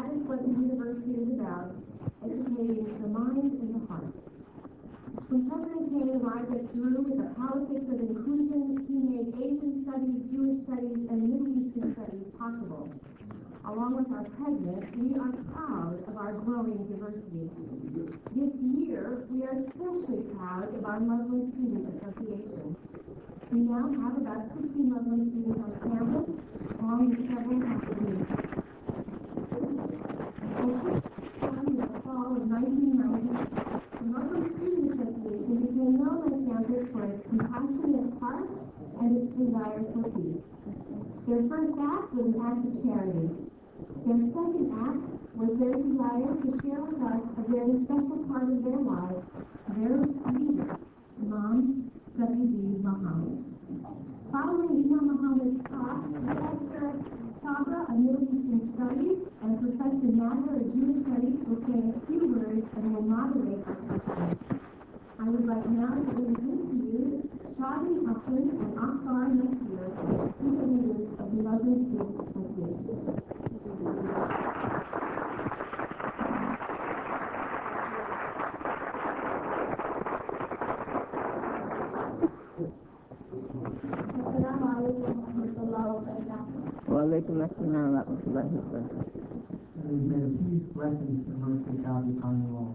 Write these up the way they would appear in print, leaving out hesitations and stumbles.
that is what the university is about, educating the mind and the heart. When President Kane arrived at Peru with the politics of inclusion, he made Asian studies, Jewish studies, and Middle Eastern studies possible. Along with our president, we are proud of our growing diversity. This year, we are especially proud of our Muslim Student Association. We now have about 60 Muslim students on campus, along with several faculty. In the fall of 1990, the Muslim Student Association became known on campus for its compassionate heart and its desire for peace. Their first act was an act of charity. Their second act was their desire to share with us a very special part of their lives, their leader, Imam W.D. Muhammad. Following Imam Muhammad's talk, Professor Sabra of Middle Eastern Studies and Professor Nader of Jewish Studies will say a few words and will moderate our session. I would like now to introduce to you Shadi Hassan and Akbar Nasir, two leaders of the Muslim Student Association. Walaikum assalam wa rahmatullahi wa barakatuh. May the peace, blessings, and mercy of God be upon you all.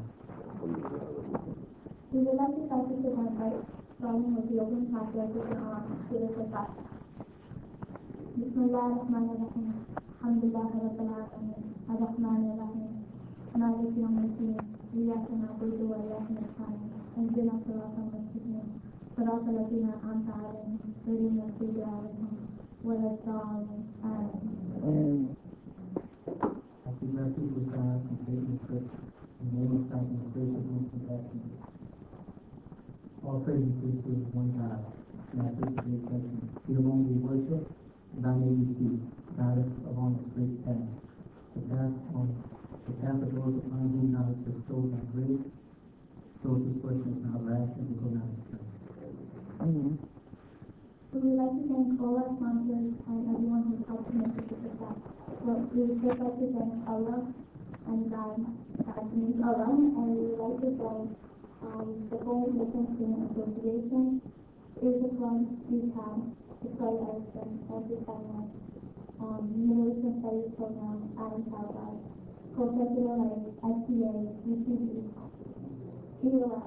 We would like to start this event by starting with the opening chapter of the Quran, Surah Al-Fatiha. Bismillah ar-Rahman ar-Rahim. Alhamdulillah Rabbil Alamin. Ar-Rahman ar-Rahim. Malik yawm al-din. Iyyaka na'budu wa iyyaka nasta'in. Ihdina as-sirata al-mustaqim. Sirata alladhina an'amta 'alayhim ghayril maghdubi 'alayhim wa lad-dallin. Amen. Happy message of God and faith in Christ. In the name of God and gracious and compassion. All praise and peace to one God. Master of creation. He alone we worship. Thy name we seek. God is along the straight path. The path of those upon whom thou hast bestowed thy grace. Those whose questions thou wrath and go not astray. Amen. We would like to thank all our sponsors and everyone who helped to make this success. So we would just like to thank Allah and God means Allah, and we would like to thank the whole Muslim Student Association, Islam, UCAM, Israel Edison, and the family, Middle Eastern Studies Program, Adam Salazar, Co-President SCA, UCB, EOS.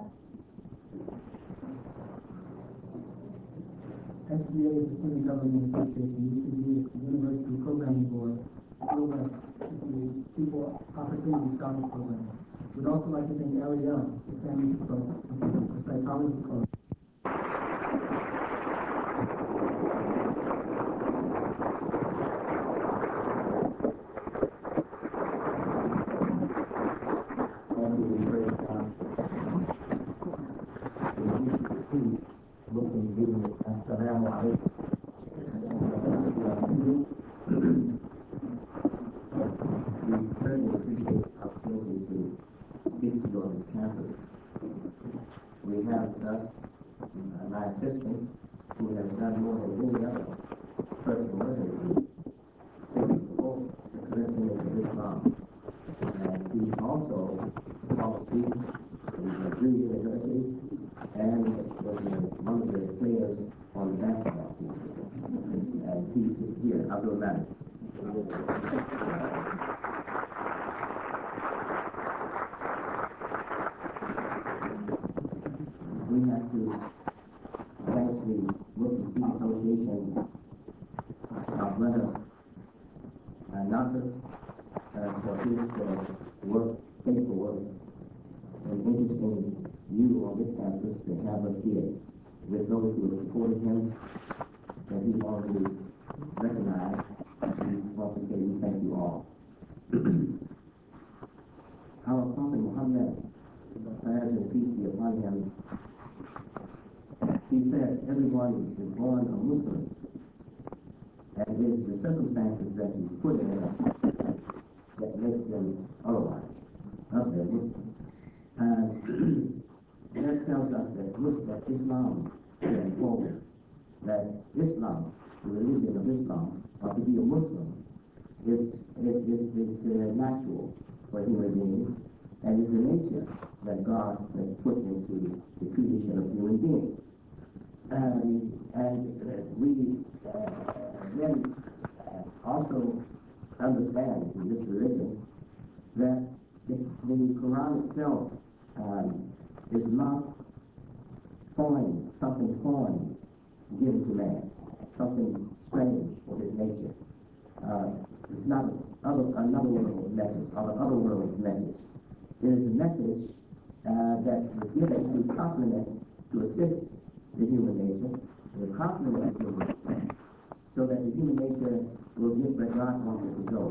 SBA is the Student Government Association. UCB is the University Programming Board. EOS is the People Opportunity Scholarship Program. We'd also like to thank Ariel, the Family Support, the Psychology Club. We have thus my assistant, who has done more than any other person working with me, taking the book, the curriculum of Islam. And he also taught speech in Drew University and was one of the players on the basketball team. And he's here, Abdul Malik. We have to thank the Muslim Student Association, our brother Nasser, for his work, faithful work, and interesting you on this campus to have us here with those who have supported him, that he already recognized. We want to say we thank you all. Our Prophet Muhammad, prayers and peace be upon him, he said everyone is born a Muslim, and it is the circumstances that he put in us that make them otherwise, of their Muslim. That tells us that Islam is forward, that Islam, the religion of Islam, or to be a Muslim, is is natural for human beings, and is the nature that God has put into the creation of human beings. We then also understand in this religion that the Quran itself is not something foreign given to man, something strange for his nature. It's not another world message, or an otherworld message. It is a message that was given to complement, to assist the human nature, to complement the human nature, so that the human nature will get where God wants it to go.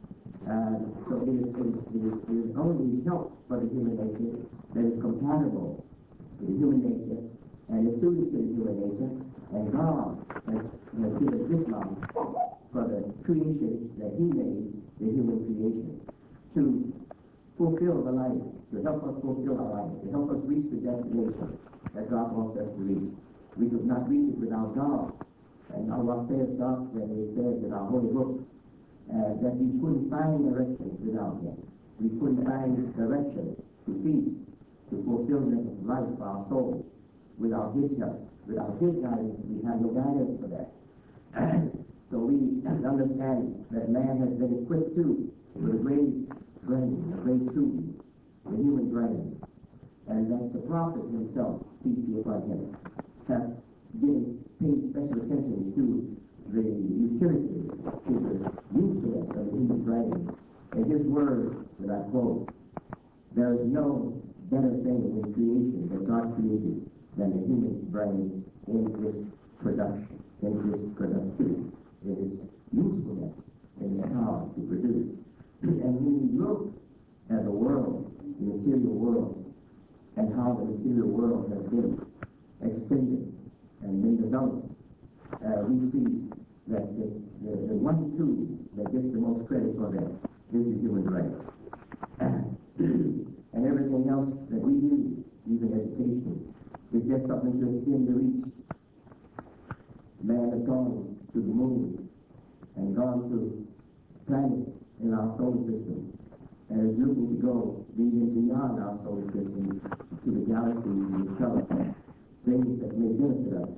So it is only help for the human nature that is compatible with the human nature and is suited to the human nature, and God has given Islam for the creation that He made, the human creation, to fulfill the life, to help us fulfill our life, to help us reach the destination that God wants us to reach. We could not reach it without God. And Allah says that He says in our holy book that we couldn't find direction without Him. We couldn't find direction to peace, to fulfillment of life for our souls without His help. Without His guidance, we have no guidance for that. So we understand that man has been equipped too with a great brain, a great tool, the human brain, and that the Prophet himself, peace be upon him, has paid special attention to the utility, to the usefulness of the human brain. In his words that I quote, there is no better thing in creation that God created than the human brain in its production, in its productivity, in its usefulness, in its power to produce. And when we look at the world, the material world, and how the material world has been extended and been developed, we see that the one tool that gets the most credit for that is the human brain. And everything else that we use, even education, is just something to extend the reach. Man has gone to the moon and gone to planets in our solar system, and is looking to go even beyond our solar system to the galaxies and discover things that may benefit us.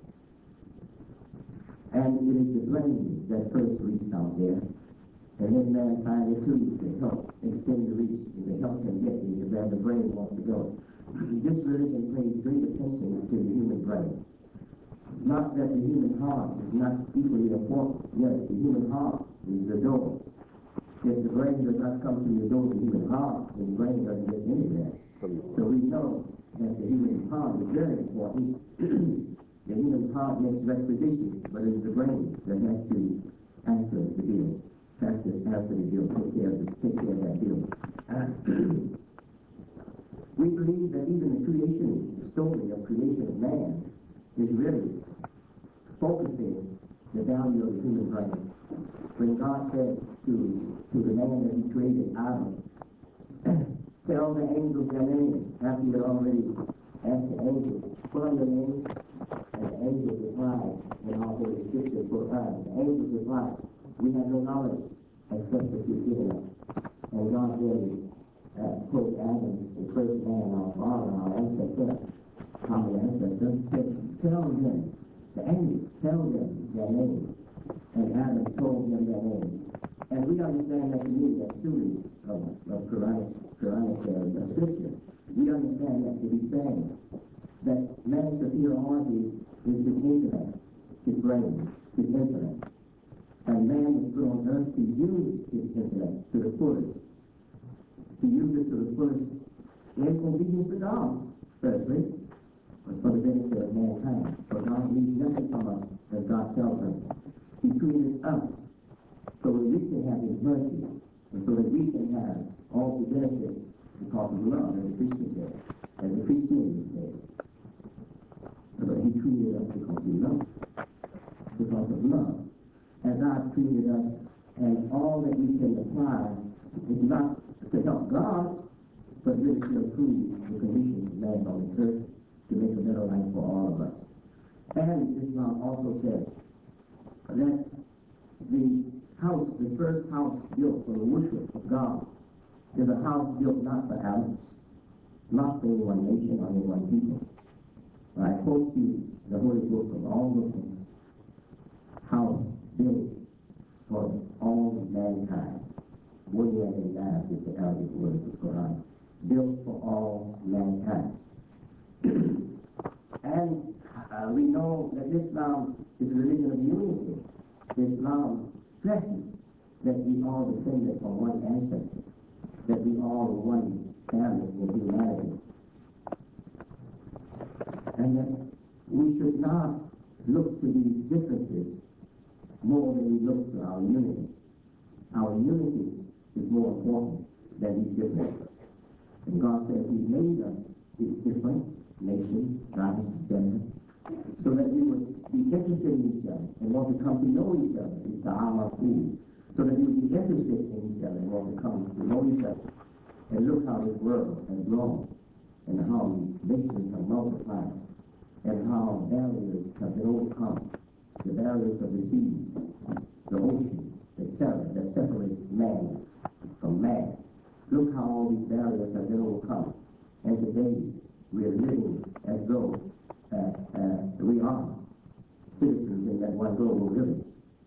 And it is the brain that first reached out there, and then man finally too to help extend the reach and to help him get to where the brain wants to go. This religion pays great attention to the human brain. Not that the human heart is not equally important. Yes, the human heart is the door. If the brain does not come through the door of the human heart, then the brain doesn't get anywhere. So we know that the human heart is very important. The human heart makes requisitions, but it's the brain that has to answer the deal. Answer the deal, take care of that deal. We believe that even the story of creation of man is really focusing the value of the human brain. When God said to the man that He created, Adam, tell the angels their name, after you had already asked the angels, what are your names? And the angels replied, and also the scripture replied, the angels replied, we have no knowledge except that you've given us. And God then told Adam, the first man, our father, our ancestor, said, tell them, the angels, tell them their names. And Adam told them their names. And we understand that to mean that students of Quranic scripture, we understand that to be saying that man's superiority is his intellect, his brain, his intellect. And man was put on earth to use his intellect to the fullest. To use it to the fullest in obedience to God, firstly, but for the benefit of mankind. For God needs nothing from us, as God tells us. He created us so that we can have His mercy, and so that we can have all the benefits because of love, as the Christian said, as the Christian said. But He created us because He loved us, because of love. And God created us, and all that we can apply is not to help God, but really to improve the conditions of man on the earth, to make a better life for all of us. And Islam also says that the house, the first house built for the worship of God, is a house built not for Alex, not for any one nation or any one people. But I quote you the Holy Book of all Muslims, house built for all mankind. Waliyatillah is the Arabic word for Quran. Built for all mankind. And we know that Islam is a religion of unity. Islam stresses that we all descended from one ancestor, that we all are one family in humanity. And that we should not look to these differences more than we look to our unity. Our unity is more important than these differences. And God says He made us different nations, tribes, gender, so that we would be interested in each other and want to come to know each other. It's our food. So that we would be interested in each other and want to come to know each other. And look how this world has grown, and how nations have multiplied, and how barriers have been overcome. The barriers of the sea, the ocean, etc., that separate man from man. Look how all these barriers have been overcome. And today we are living as though we are citizens in that one global village.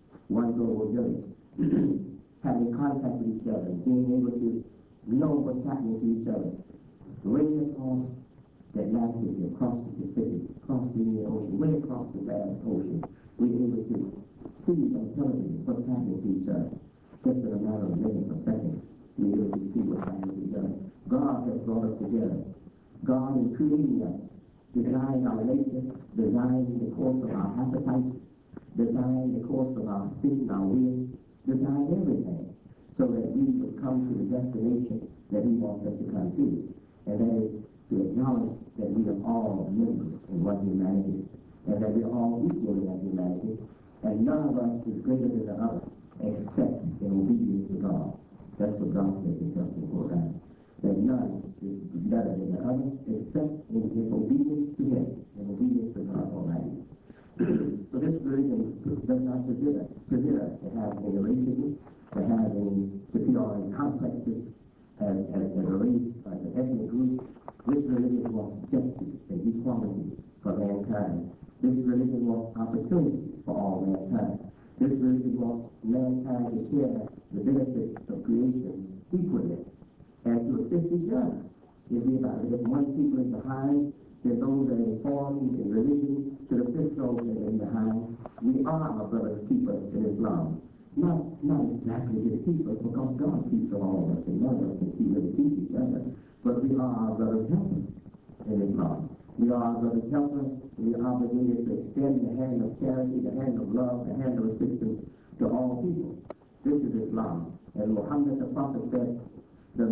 Having contact with each other, being able to know what's happening to each other. Way across the Atlantic, across the Pacific, across the Indian Ocean, way across the vast ocean, we're able to see on television what's happening to each other. Just in a matter of minutes or seconds, we're able to see what's happening to each other. God has brought us together. God in creating us, designed our nature, designed the course of our appetite, designed the course of our speech, our will, designed everything, so that we would come to the destination that He wants us to come to. And that is to acknowledge that we are all members in one humanity, and that we are all equal in that humanity, and none of us is greater than the other, except in obedience to God. That's what God says in the Quran. That none is better than the other, except in his obedience to Him, in obedience to God Almighty. So this religion does not permit us to have any racism, to have any superiority complexes as a race, as an ethnic group. This religion wants justice and equality for mankind. This religion wants opportunity for all mankind. This religion wants mankind to share the benefits of creation equally and to assist each other. If one people is behind, then those that are informed in religion should assist those that are behind. We are our brother's keepers in Islam. Not exactly his keepers, because God keeps all of us, and none of us can keep each other. But we are our brother's helpers in Islam. We are our brother's helpers. We are obligated to extend the hand of charity, the hand of love, the hand of assistance to all people. This is Islam. And Muhammad the Prophet said, the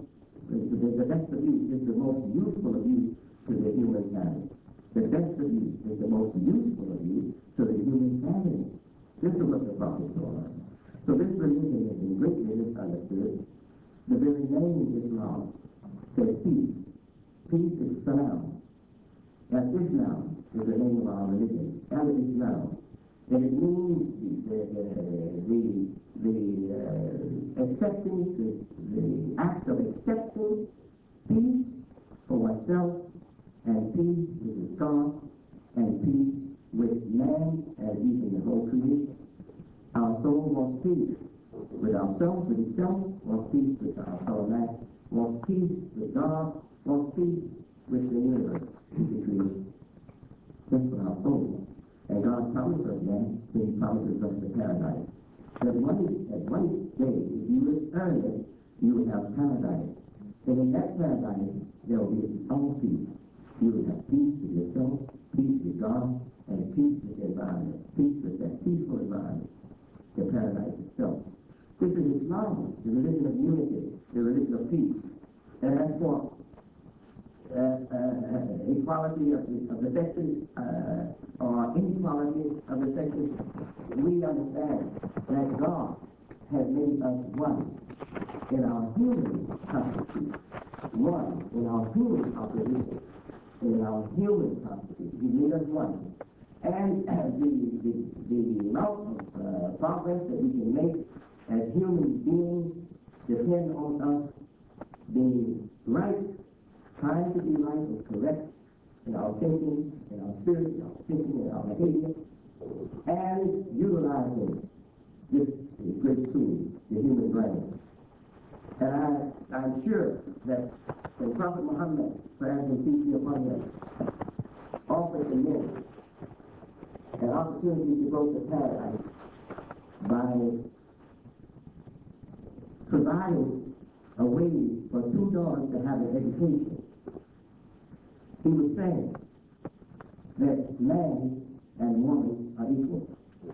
best of you is the most useful of you to the human family. The best of you is the most useful of you to the human family. This is what the Prophet told us. So this religion has been greatly misunderstood. The very name Islam says peace. Peace is salam. And Islam is the name of our religion. Al-Islam. And it means the acceptance, the act of accepting peace for oneself, and peace with God, and peace with man, and even the whole creation. Our soul wants peace with ourselves, with itself, wants peace with our fellow man, wants peace with God, wants peace with the universe, with the creation. That's what our soul wants. And God promised us that, He promises us the paradise. That one day, if you would earn it, you would have paradise. And in that paradise, there will be all peace. You will have peace with yourself, peace with God, and peace with the environment. Peace with that peaceful environment, the paradise itself. This is Islam, the religion of unity, the religion of peace. And that's what equality of the sexes, or inequality of the sexes. We understand that God has made us one in our human constitution, one in our human composition, in our human constitution. He made us one. And the amount of progress that we can make as human beings depend on us being right, trying to be right and correct in our thinking, in our spirit, in our thinking, in our behavior, and utilizing this great tool, the human brain. And I'm sure that when Prophet Muhammad, praise and peace be upon him, offered the men an opportunity to go to paradise by providing a way for two daughters to have an education, he was saying that man and woman are equal.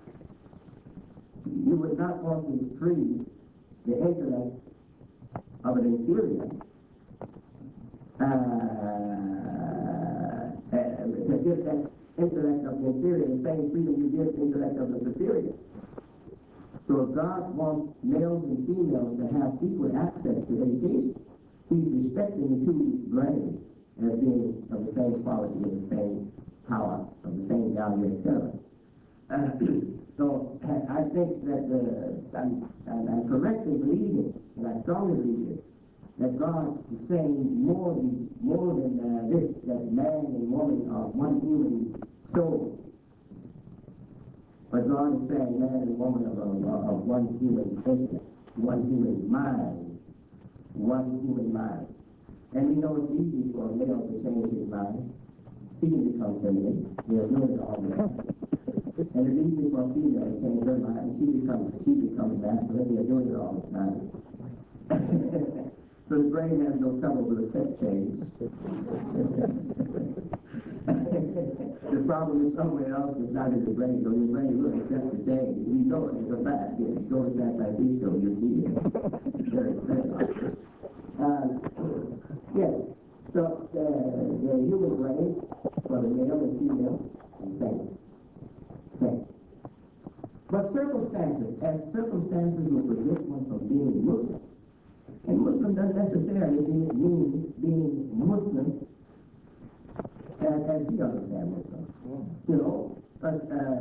You would not want to free the intellect of an inferior to give that intellect of the inferior the same freedom you give the intellect of the superior. So if God wants males and females to have equal access to education, he's respecting the two brains as being of the same quality, of the same power, of the same value, etc. So I think that I'm correct in believing, and I strongly believe it, that God is saying more than this, that man and woman are one human soul. But God is saying man and woman are one human intellect, one human mind, one human mind. And we know it's easy for a male to change his mind. He can become feminine. There's no all that. And it's easy for a female to change her mind, and she becomes masculine. They're doing it all the time. So the brain has no trouble with a sex change. The problem is somewhere else inside of the brain. So your brain will accept the change. You know it, it's a fact. If you go to San Francisco, you'll see it. Yes. So the human brain for the male and female is same. But circumstances will prevent one from being Muslim. And Muslim doesn't necessarily mean being Muslim as we understand Muslim. You know, but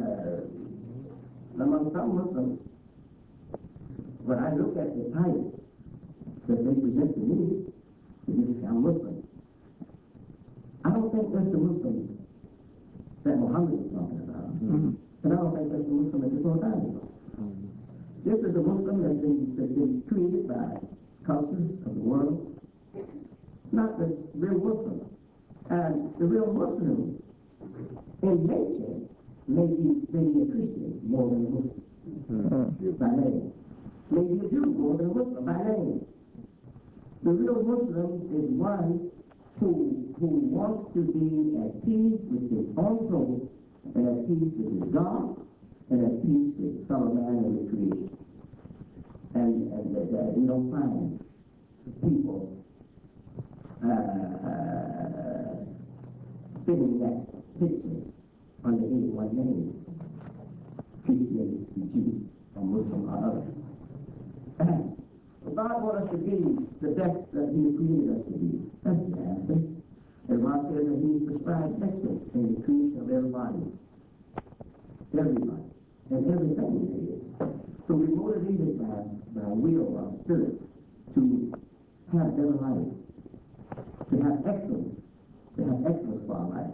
among some Muslims, when I look at the type that they present to me, I'm Muslim. I don't think that's the Muslim that Muhammad is talking about. And I don't think that's the Muslim that you're talking about. This is a Muslim that's been created by cultures of the world, not the real Muslim. And the real Muslim in nature may be a Christian more than a Muslim by name. Maybe a Jew more than a Muslim by name. The real Muslim is one who wants to be at peace with his own soul, and at peace with his God, and at peace with fellow man and the creation. And you don't find people fitting that picture under any one name, Christian, Jew, or Muslim, or other. God wants us to be the best that He created us to be. That's the answer. And God says that He prescribed excellence in the creation of everybody, and everything there is. So we motivated by will of spirit to have better life, to have excellence for our life.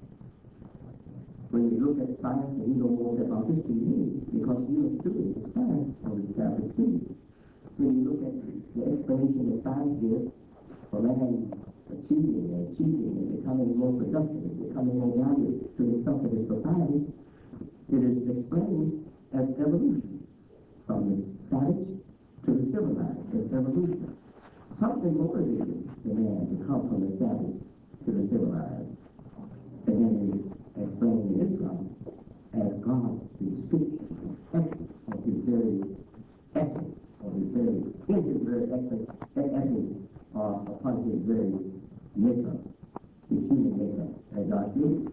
When you look at science, and you know more about this than me, because you're a student of science on the Catholic school. When you look at the explanation that science gives for man achieving and becoming more productive and becoming more valuable to himself and his society, it is explained as evolution. From the savage to the civilized, as evolution. Something motivated the man to come from the savage to the civilized. And then we explain in Islam as God's description of his very essence, of his very, in his very essence, upon his very makeup, his human makeup, as God created.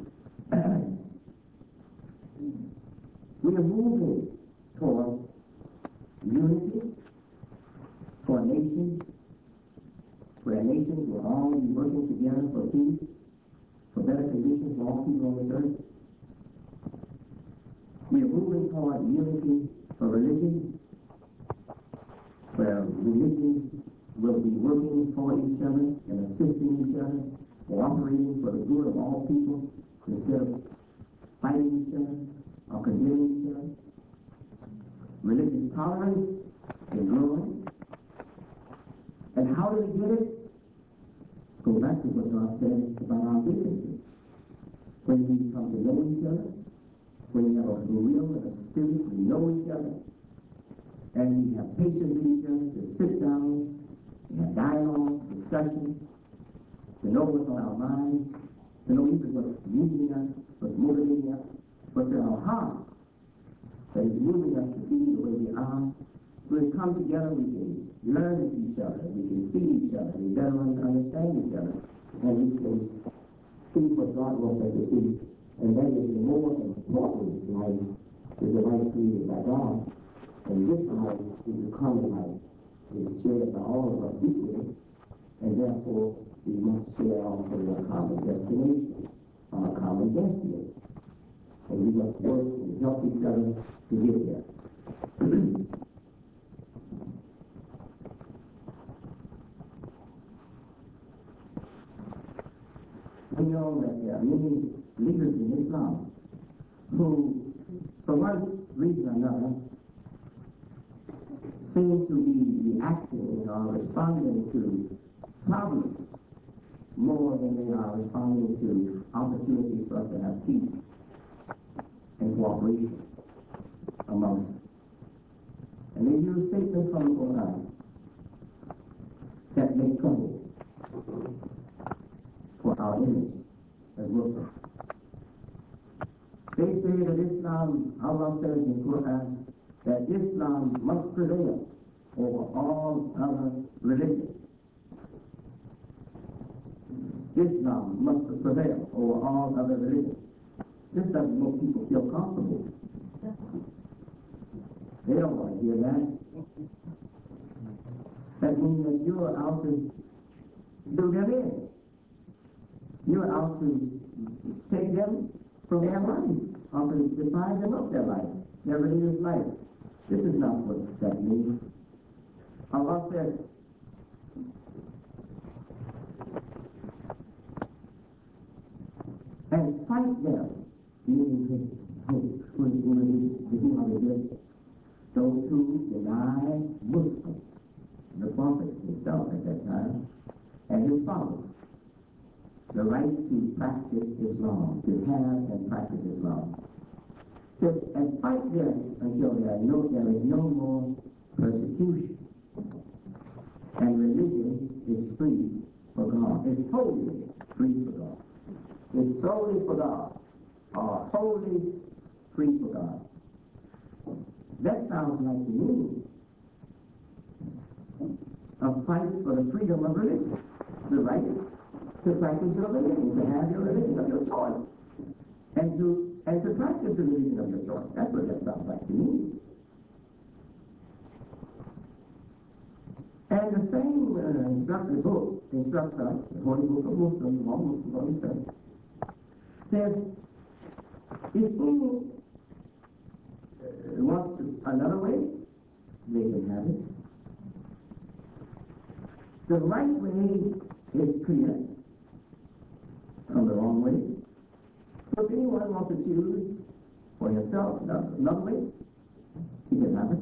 We are moving toward unity for a nation, where a nation will all be working together for peace, for better conditions for all people on the earth. We are moving toward unity for religion, where religions will be working for each other and assisting each other, cooperating for the good of all people instead of fighting each other or condemning each other. Religious tolerance is growing. And how do we get it? Go back to what God said about our businesses. When we come to know each other, when we have a real and a spirit to know each other, and we have patience with each other, to sit down, and have dialogue, discussion, to know what's on our minds, to know even what's moving us, what's motivating us, what's in our heart that is moving us to be the way we are. When we come together, we can learn of each other, we can see each other, we better understand each other, and we can see what God wants us to see. And that is the more important life is the life created by God. And this life is the common life. It is shared by all of us equally, and therefore we must share also a common destination, a common destiny. And we must work and help each other to get there. We know that there are many leaders in Islam who, for one reason or another, seem to be reacting or responding to problems more than they are responding to opportunities for us to have peace and cooperation among us. And they use statements from the Quran that make trouble for our enemies as Muslims. They say that Islam, Allah says in the Quran, that Islam must prevail over all other religions. Islam must prevail over all other religions. This doesn't make people feel comfortable. They don't want to hear that. That means that you are out to do them in. You are out to take them from their life, or to deprive them of their life, their religious life. This is not what that means. Allah says, and fight them, meaning those who deny Muslims, the Prophet himself at that time, and his followers, the right to practice Islam, to have and practice Islam. And fight them until there is no more persecution. And religion is free for God. It's totally free for God. It's solely for God. Or wholly free for God. That sounds like the meaning of fight for the freedom of religion. The right to practice your religion, to have your religion of your choice. And to practice the religion of your choice. That's what that sounds like to me. And the same instructor book instructs us, the Holy Book of Muslims, all Muslims on the earth, says, if any wants another way, they can have it. The right way is clear from the wrong way. So if anyone wants to choose for himself another way, he can have it.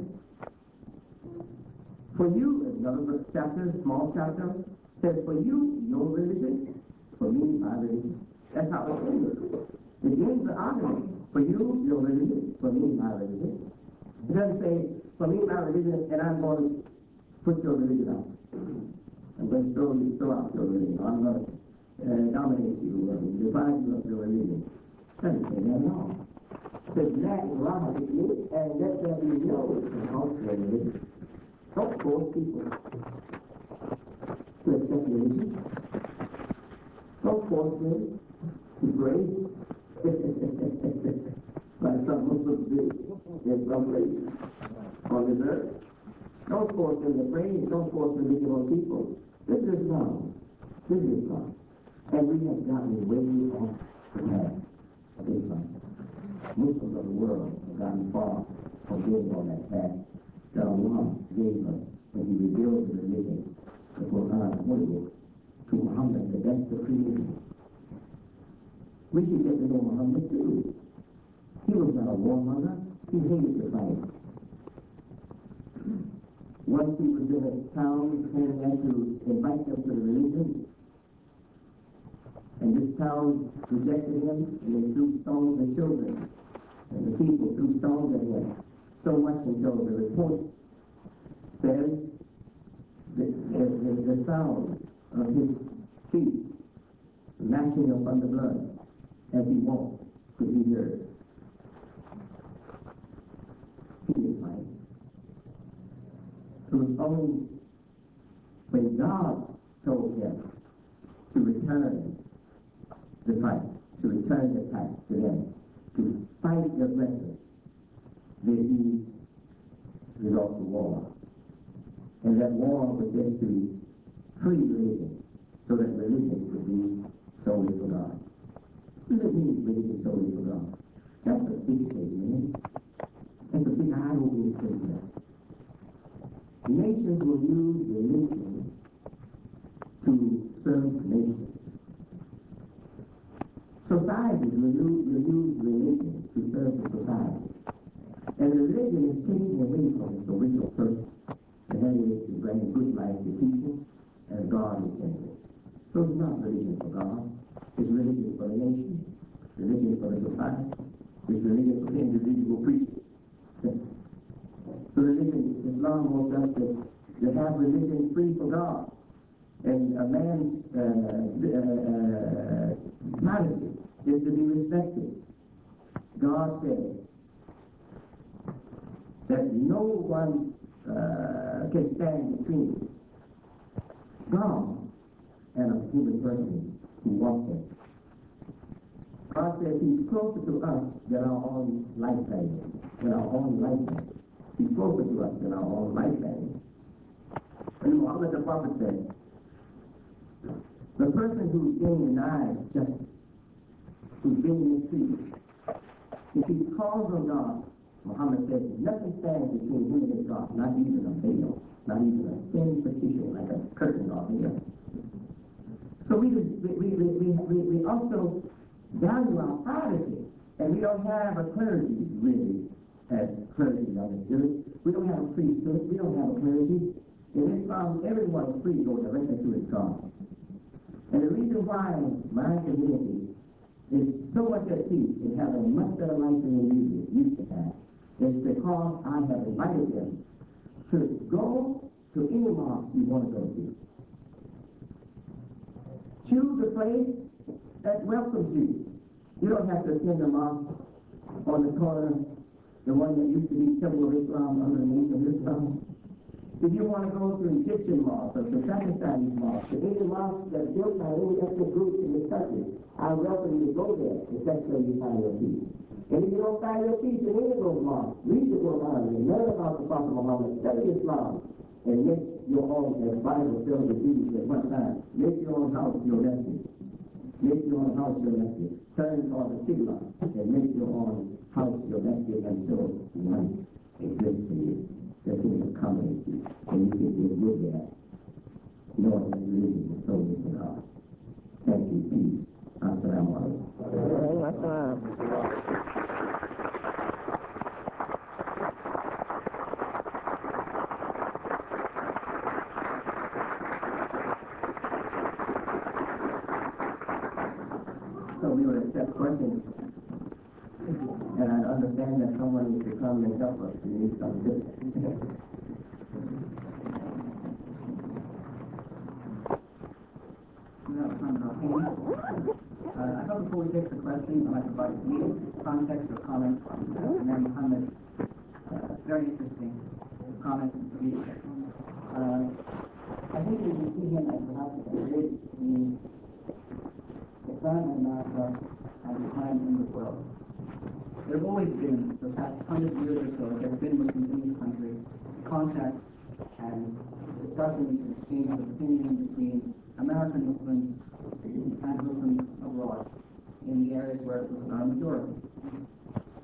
For you, another chapter, small chapter, says for you, your religion, for me, my religion. That's how it ends. It ends the argument. For you, your religion, for me, my religion. It doesn't say, for me, my religion, and I'm going to put your religion out. I'm going to throw out your religion. I'm going to dominate you and divide you of your religion. It doesn't say that at all. It says, that logically, and let there be no religion. Don't force people to accept religion. Don't force them to pray. Like some Muslims do in some places on this earth. Don't force them to pray. Don't force religion on people. This is Islam. This is Islam. And we have gotten way off the path of Islam. Muslims of the world have gotten far from being on that path that Allah gave us when He revealed the religion, the Quran, the Holy Book, to Muhammad, the best of creation. We should get to know Muhammad too. He was not a warmonger. He hated the fight. Once he was in a town, he came there to invite them to the religion. And this town rejected him, and they threw stones at children. And the people threw stones at him. So much until the report says the sound of his feet lashing upon the blood as he walked could be heard. He didn't fight. It was only when God told him to return the fight, to return the attack to them, to fight the aggressor, that he resolved to war. And that war was just to free religion, so that religion could be solely for God. What does it mean, religion solely for God? That's a big statement. That's a big eye-opening statement. Nations will use religion to serve nations. Societies will use religion to serve the society. And religion is taking away from its original purpose, and that is to bring good life to people as God intended. So it's not religion for God. It's religion for the nation. Religion for the society. It's religion for the individual preacher. So religion, Islam wants us to have religion free for God. And a man's modesty is to be respected. God said that no one can stand between God and a human person who walks in. God says He's closer to us than our own lifetime, He's closer to us than our own lifetime. And Muhammad the Prophet said, the person who's being denied justice, who's being mistreated, if he calls on God, Muhammad says, nothing stands between him and his God, not even a veil, not even a thin partition like a curtain or a veil. So we also value our privacy, and we don't have a clergy really as clergy of the church. We don't have a priesthood. We don't have a clergy. In Islam, everyone is free to go directly to his God. And the reason why my community is so much at peace and having much better life than they used to have is because I have invited them to go to any mosque you want to go to. Choose a place that welcomes you. You don't have to attend a mosque on the corner, the one that used to be Temple of Islam underneath of Islam. If you want to go to an Egyptian mosque or to Pakistani mosque, to any mosque that's built by any ethnic group in this country, I welcome you to go there if that's where you find your peace. And if you don't find your peace in any of those mosques, read the Quran and learn about the Prophet Muhammad, study Islam, and make your own, as Bible tells the Jews at one time, make your own house your refuge. Make your own house your refuge. Turn on the Qibla and make your own house your refuge until light exists in you. That will accommodate you, and you can be good there, knowing that religion is solely for God. Thank you, peace. Assalamu alaikum. So we would accept questions, and I understand that someone needs to come and help us. We need some good. I thought before we take the question, I'd like to provide some context or comments on Imam Muhammad's very interesting comments and speech. I think we can see him as perhaps a bridge between Islam and America and the time in the world. There have always been, for the past 100 years or so, there have been Muslims in this country, contact and discussions and exchange of opinion between American Muslims and Muslims abroad in the areas where Muslims are a majority.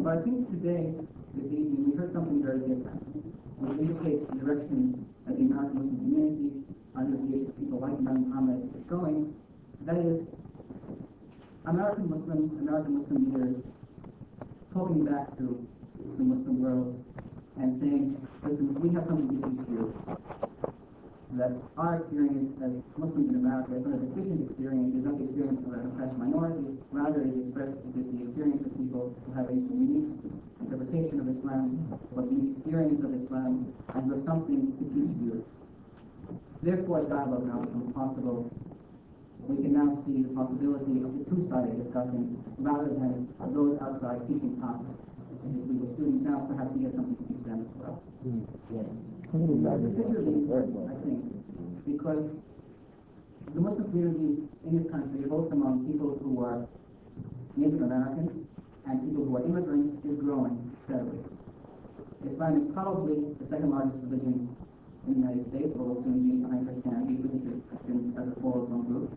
But I think today, this evening, we heard something very different, which indicates the direction that the American Muslim community, under the leadership of people like Imam Muhammad, is going. That is, American Muslim leaders talking back to the Muslim world and saying, listen, we have something to teach you. That our experience as Muslims in America is not a deficient experience, is not the experience of an oppressed minority, rather it is the experience of people who have a unique interpretation of Islam, or the unique experience of Islam, and there's something to teach you. Therefore, dialogue now becomes possible. We can now see the possibility of the two-sided discussion, rather than those outside teaching us. And if we were students now, perhaps we get something to teach them as well. Particularly important, I think, because the Muslim community in this country, both among people who are Native Americans and people who are immigrants, is growing steadily. Islam is probably the second largest religion in the United States, or will soon be behind Christianity, which is Christians as a whole as one group.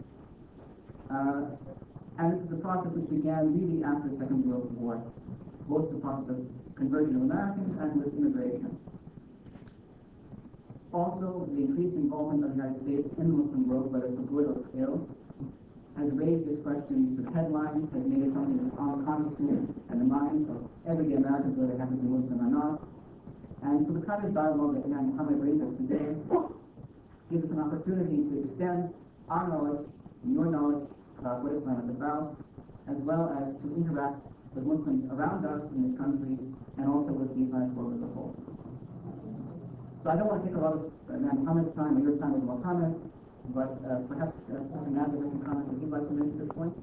And this is a process which began really after the Second World War, both the process of conversion of Americans and with immigration. Also, the increased involvement of the United States in the Muslim world, whether for good or for ill, has raised this question to headlines, has made it something that's on consciousness and the minds of everyday Americans, whether they happen to be Muslim or not. And so the kind of dialogue that Imam Muhammad brings us today gives us an opportunity to extend our knowledge, your knowledge about what Islam is about, as well as to interact with Muslims around us in this country and also with the Islamic world as a whole. So I don't want to take a lot of Imam Muhammad's time or your time with more comments, but perhaps Mr. Nazir has some comments that he'd like to make at this point.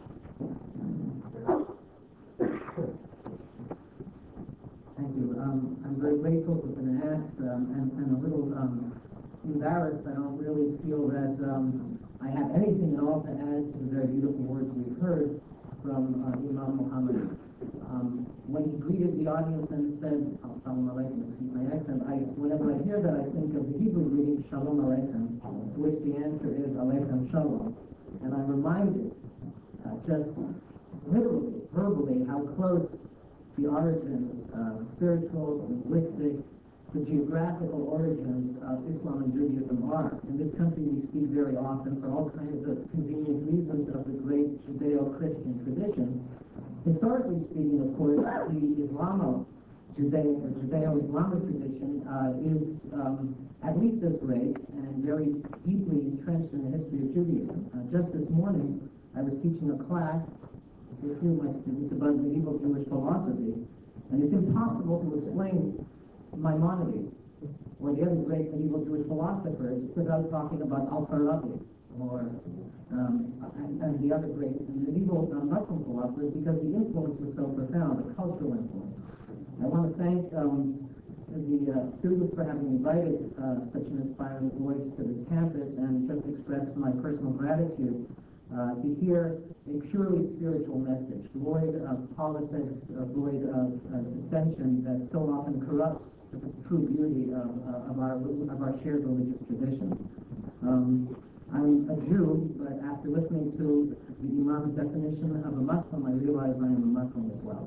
Thank you. I'm very grateful for being asked and a little embarrassed. I don't really feel that I have anything at all to add to the very beautiful words we've heard from Imam Muhammad. When he greeted the audience and said, Assalamu alaikum, excuse my accent, whenever I hear that, I think of the Hebrew greeting, Shalom alaikum, to which the answer is alaikum shalom. And I'm reminded, just literally, verbally, how close the origins, spiritual, linguistic, the geographical origins of Islam and Judaism are. In this country, we speak very often, for all kinds of convenient reasons, of the great Judeo-Christian tradition. Historically speaking, of course, the Judeo-Islamic tradition is at least as great and very deeply entrenched in the history of Judaism. Just this morning, I was teaching a class to a few of my students about medieval Jewish philosophy, and it's impossible to explain Maimonides or the other great medieval Jewish philosophers without talking about Al-Farabi or and the other great medieval Muslim philosophers, because the influence was so profound, the cultural influence. I want to thank the students for having invited such an inspiring voice to this campus, and just express my personal gratitude to hear a purely spiritual message, void of politics, void of dissension that so often corrupts the true beauty of our shared religious tradition. I'm a Jew, but after listening to the Imam's definition of a Muslim, I realize I am a Muslim as well.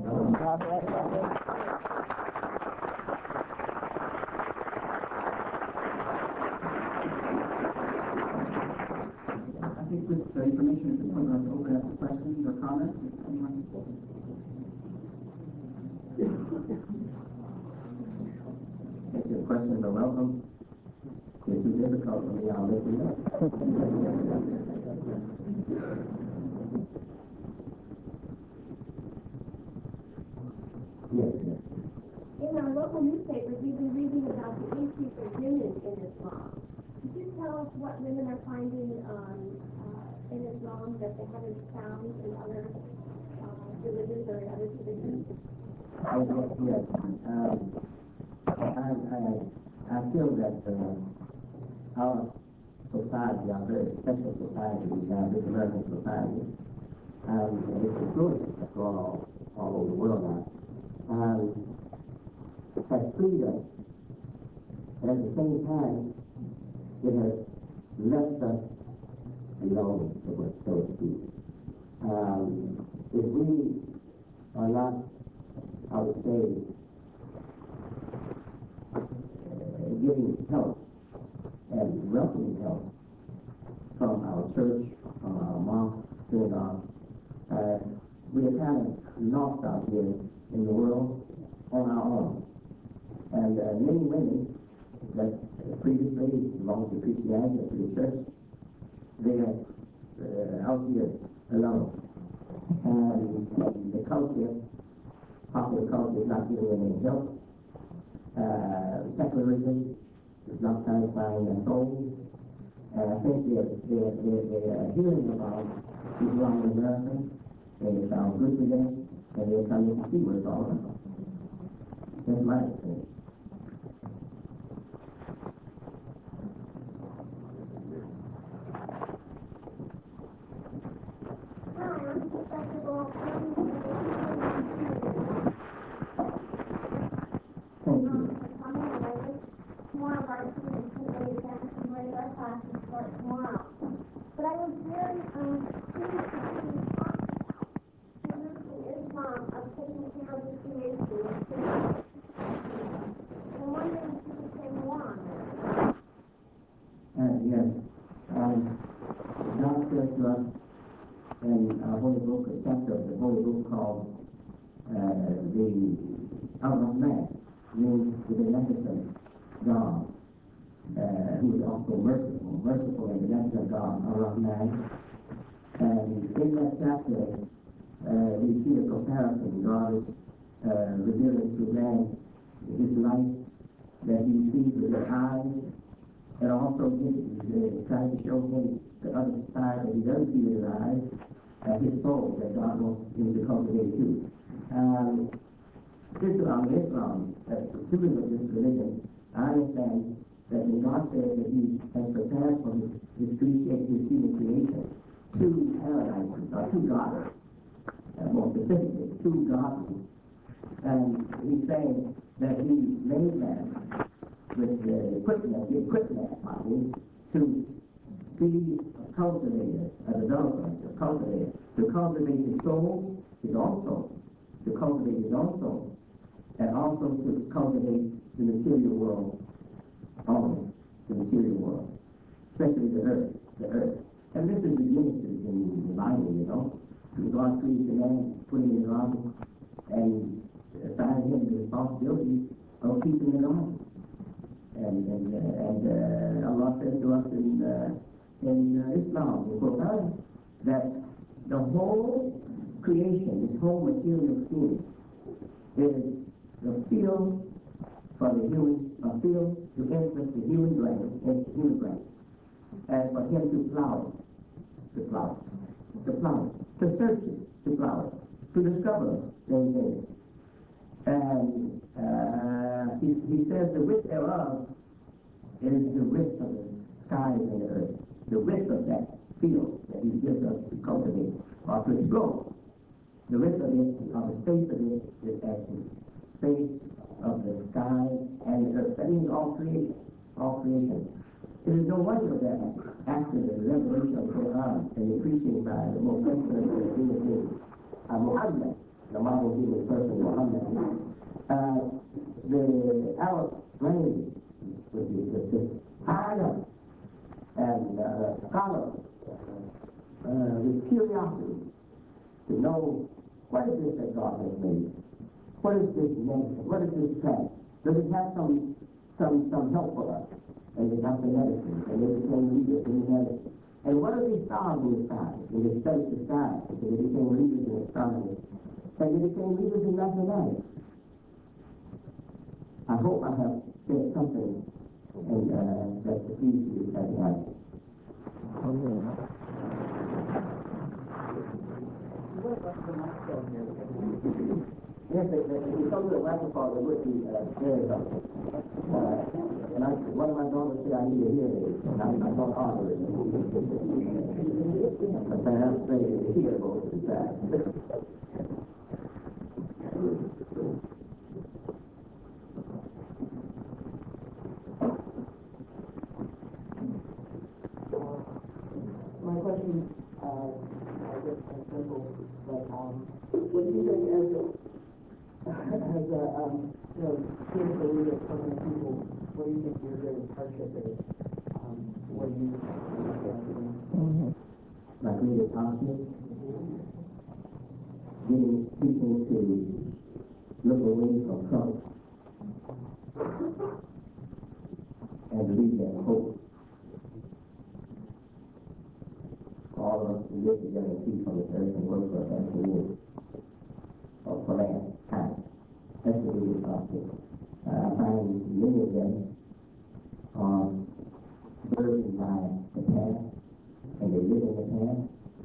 I think with the information at this point, I'd like to open up to questions or comments. If your questions are welcome. If it's too difficult for me, I'll let you know. Yes. In our local newspapers, we've been reading about the increase of women in Islam. Could you tell us what women are finding in Islam that they haven't found in other religions or in other traditions? Yes. I feel that our society, our very special society, this American society, it's influences that's going on all over the world now, has freed us, but at the same time, it has left us alone, so to speak. If we are not I would say, giving help and welcoming help from our church, from our mosque, synagogue. We are kind of lost out here in the world on our own. And many women that previously belonged to Christianity or to the church, they are out here alone. And the culture, popular culture, is not giving them any help. Secularism is not satisfying their souls. And I think they're hearing about Islam in America, and it sounds good to them, and they're coming to see what it's all about. That's my experience. More of our students today and raise our classes for tomorrow. But I was very pleased to see Islam of taking care of the community. I'm wondering if you could say more on that. Yes. God says to us in our Holy Book, a chapter of the Holy Book called the Al-Rahman, means the beneficent God, who is also merciful and beneficent God, Ar-Rahman. And in that chapter, we see a comparison. God is revealing to man his life that he sees with his eyes, and also he's trying to show him the other side that he doesn't see with his eyes, his soul that God wants him to cultivate too. Islam, as the student of this religion, I understand that when God says that he has prepared for his human creation two paradises, or two gardens, more specifically, two gardens, and he's saying that he made man with the equipment to be a cultivator, a developer, a cultivator, to cultivate his soul, his own soul, to cultivate his own soul, and also to cultivate the material world, only the material world, especially the earth. And this is the Genesis in the Bible, you know. God created man, put him in the garden, and assigned him the responsibility of keeping the garden. And Allah says to us in Islam, in Quran, that the whole creation, this whole material scheme, is the field for the human, a field to interest the human brain, and for him to flower, to search it, to flower, to discover things in it. And he says the width thereof is the width of the skies and the earth, the width of that field that he gives us to cultivate or to explore. The width of it, or the space of it, is as the space of the sky and the earth. That means all creation, all creation. It is no wonder that after the revelation of the Quran and the preaching by the most excellent human being, Muhammad, the model human person, Muhammad, the Arab brain, which is fired up, and scholars with curiosity to know what is this that God has made. What is this nation? What is this plant? Does it have some help for us? And they got the medicine, and they became leaders in the medicine. And what are these stars in the sky? And they studied the sky, and they became leaders in astronomy. And they became leaders in mathematics. I hope I have said something and that pleases you as an answer. Yes, if you come to the microphone, it would be very helpful. And one of my daughters said I need a hearing aid, and I'm not going to argue it. But perhaps they hear both the sides. My question, I guess, is simple, but would you say as as a, spiritual leader, so many people, what do you think your greatest hardship is? What do you think? My greatest hardship, getting people to look away from trouble and believe in hope. All of us to live together in peace on this earth and work for a better world, or for mankind. That's the biggest hardship. I find many of them are burdened by the past, and they live in the past.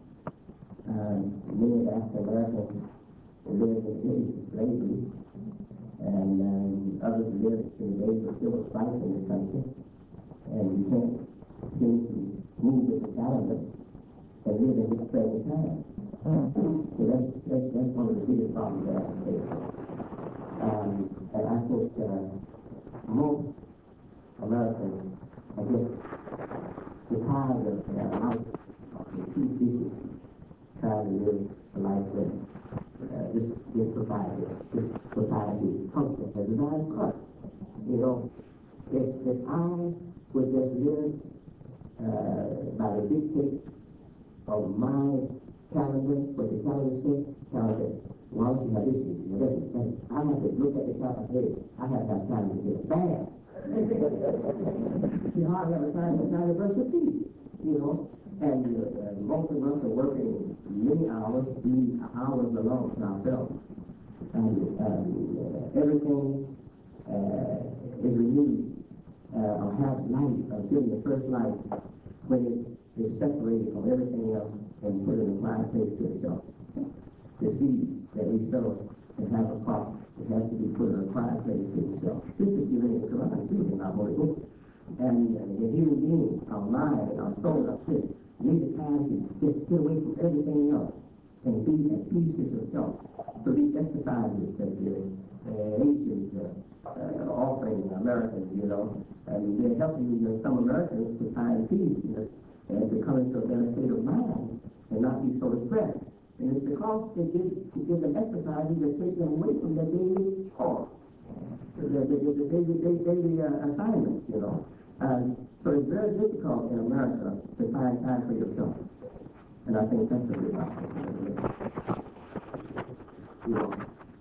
Many of African Americans live in the days of slavery, and others live in the days of civil strife in the country, and you can't seem to move with the calendar and live in this present time. So that's one of the biggest problems that I face. And I think most Americans, I guess, get tired of their life of the two people trying to live a life that this society functions as designed for us. You know, if I would just live by the dictates of my calendar, what the calendar says, calendar, why don't you have this, I have to look at the calendar, I have that time to get bad. You know, I have a time to brush your teeth, you know, and most of us are working many hours, 3 hours alone for ourselves. And everything is renewed or have life until the first life when it is separated from everything else and put in a quiet place to itself. The seed that we sow and have a crop, it has to be put in a quiet place to itself. This is given in the Quran, too, in our Holy Book. And the human being, our mind, our soul, our spirit, need the time to just get away from everything else and be at peace with yourself. So these exercises that the nations offering Americans, you know, and they're helping some Americans to find peace, you know, and to come into a better state of mind and not be so depressed. And it's because they give them exercises that take them away from their daily chores, the daily assignments, you know. So it's very difficult in America to find time for yourself. And I think that's a big problem. You know.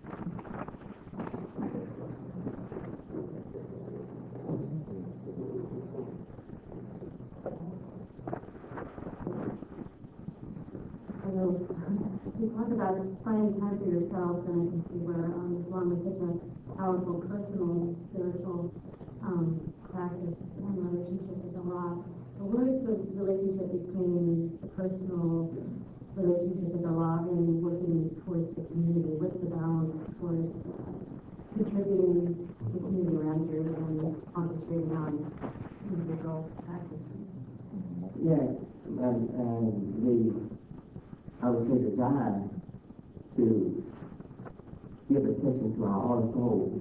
You talk about finding time for yourself, and I can see where Islam is such a powerful personal, spiritual practice and relationship with Allah. But what is the relationship between the personal relationship with Allah and working towards the community? What's the balance towards contributing to the community around you and concentrating on individual practices? Yes, I would say the desire to give attention to our own soul.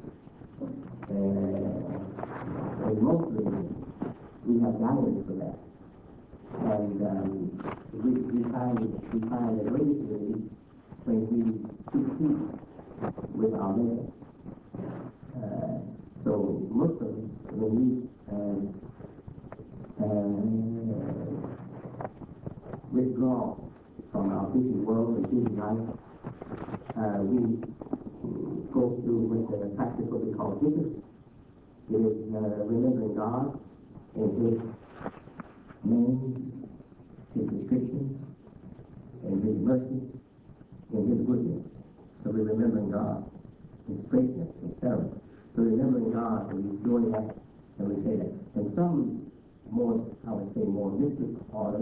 And mostly we have guidance for that. And we find a great relief when we keep peace with our Maker. So Muslims, when we withdraw from our busy world and busy life, we go through with the practice what we call dhikr. It is remembering God in His name, His descriptions, and His mercy, and His goodness. So we're remembering God, His greatness, His terror. So remembering God, and we're doing that, and we say that. And some more, I would say, more mystic orders,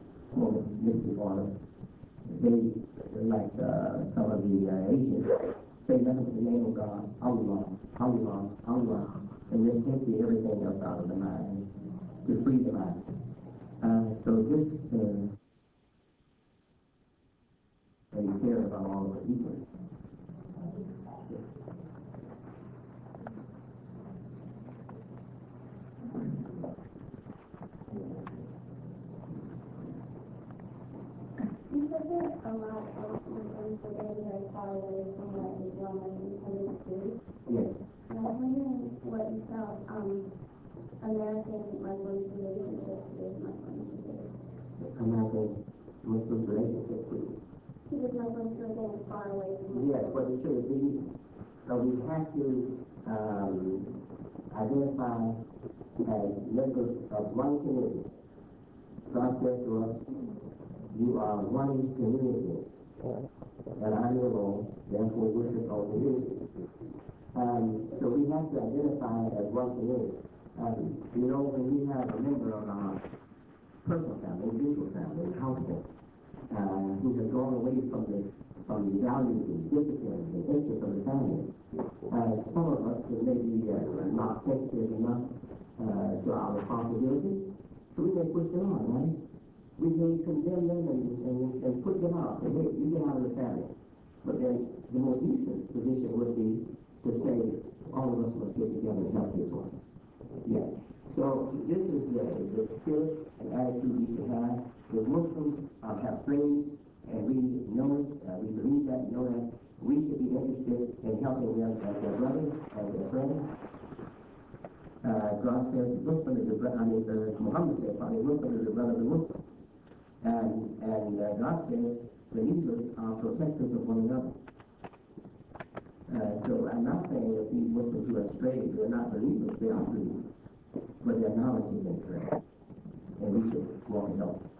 they, like some of the Asians, say nothing but the name of God, Allah, Allah, Allah, and just empty everything else out of the mind, to free the mind. So this, and you care about all the people. You said that a lot of Muslims are very far away from what Islam is intended to do. Yes. And I was wondering what you felt American Muslims' relationship with Muslims today. American Muslim relationship with. Because Muslims are getting far away from Yes, but it should be. So we have to identify as members of one community. God says to us, you are one community. And I am alone, therefore worship all community. So we have to identify as one community. You know, when we have a member of our personal family, individual family, household, who has gone away from the values and discipline and interests of the family, some of us may be not sensitive enough to our responsibility, so we may push them on, right? We may condemn them and put them out, say, hey, you get out of the family. But then the more decent position would be to say, all of us must get together and help this one. Yeah. So this is the spirit and attitude we should have. The Muslims have prayed, and we know it, we believe that, know that we should be interested in helping them as their brothers, as their friends. God says, Muslim is the brother, Muhammad says, Muslim is the brother of the Muslim. And God says, believers are protectors of one another. So I'm not saying that these Muslims who are strayed, they're not believers, they are believers. But their knowledge is incorrect. And we should walk it up.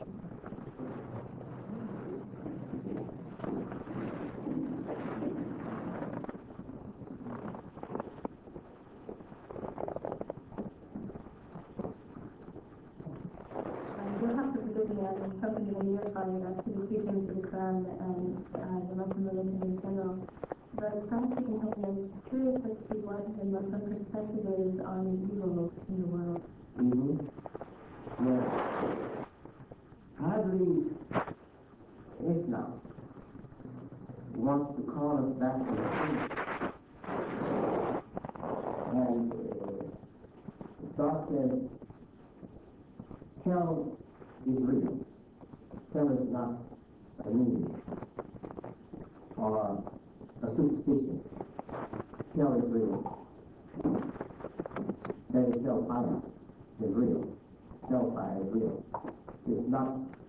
You'll have to forgive me, I'm something that you're calling us to the teachings of Islam and the Muslim religion in general. But perhaps you can help me. I'm curious as to what the Muslim perspective is on evil in the world. Well, I believe Islam wants to call us back to the truth. And God says, hell is real. Hell is not a meaning or a superstition. Hell is real. That is hellfire is real. Hellfire is real. It's not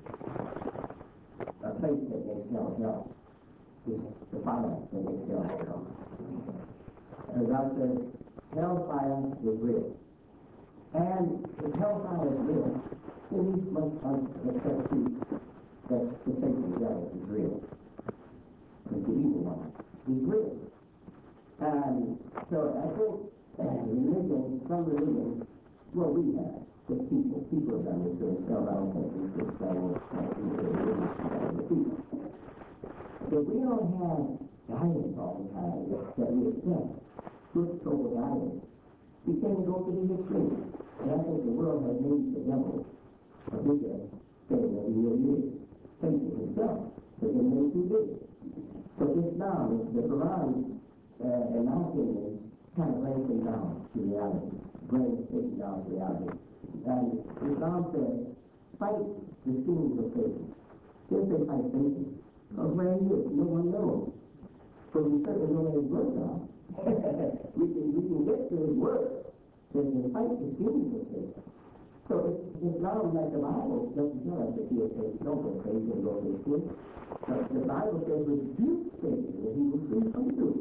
a place that makes hell hell. It's the fire that makes hell hell. And God says, hellfire is real. And if hellfire is real, then we must accept that the Satan devil is real. And the evil one is real. And so I think religion, some religions, well, we have. The people have done this to themselves. I don't think we should say the people. If we don't have guidance all the time that we accept, good soul guidance, we tend to go to the extreme. And I think the world has made the devil a bigger thing than he really is. Satan himself has been made too big. So Islam, the Quran, in my opinion, kind of brings him down to reality, brings Satan down to reality. And Islam says, fight the schemes of Satan. Still say fight Satan. Because where he is, no one knows. So we certainly know where his works are. we can get to his works, then we fight the schemes of Satan. So Islam, like the Bible, doesn't tell us that he is Satan. Don't go crazy and go to his school. The Bible says, rebuke Satan, and he will flee from you.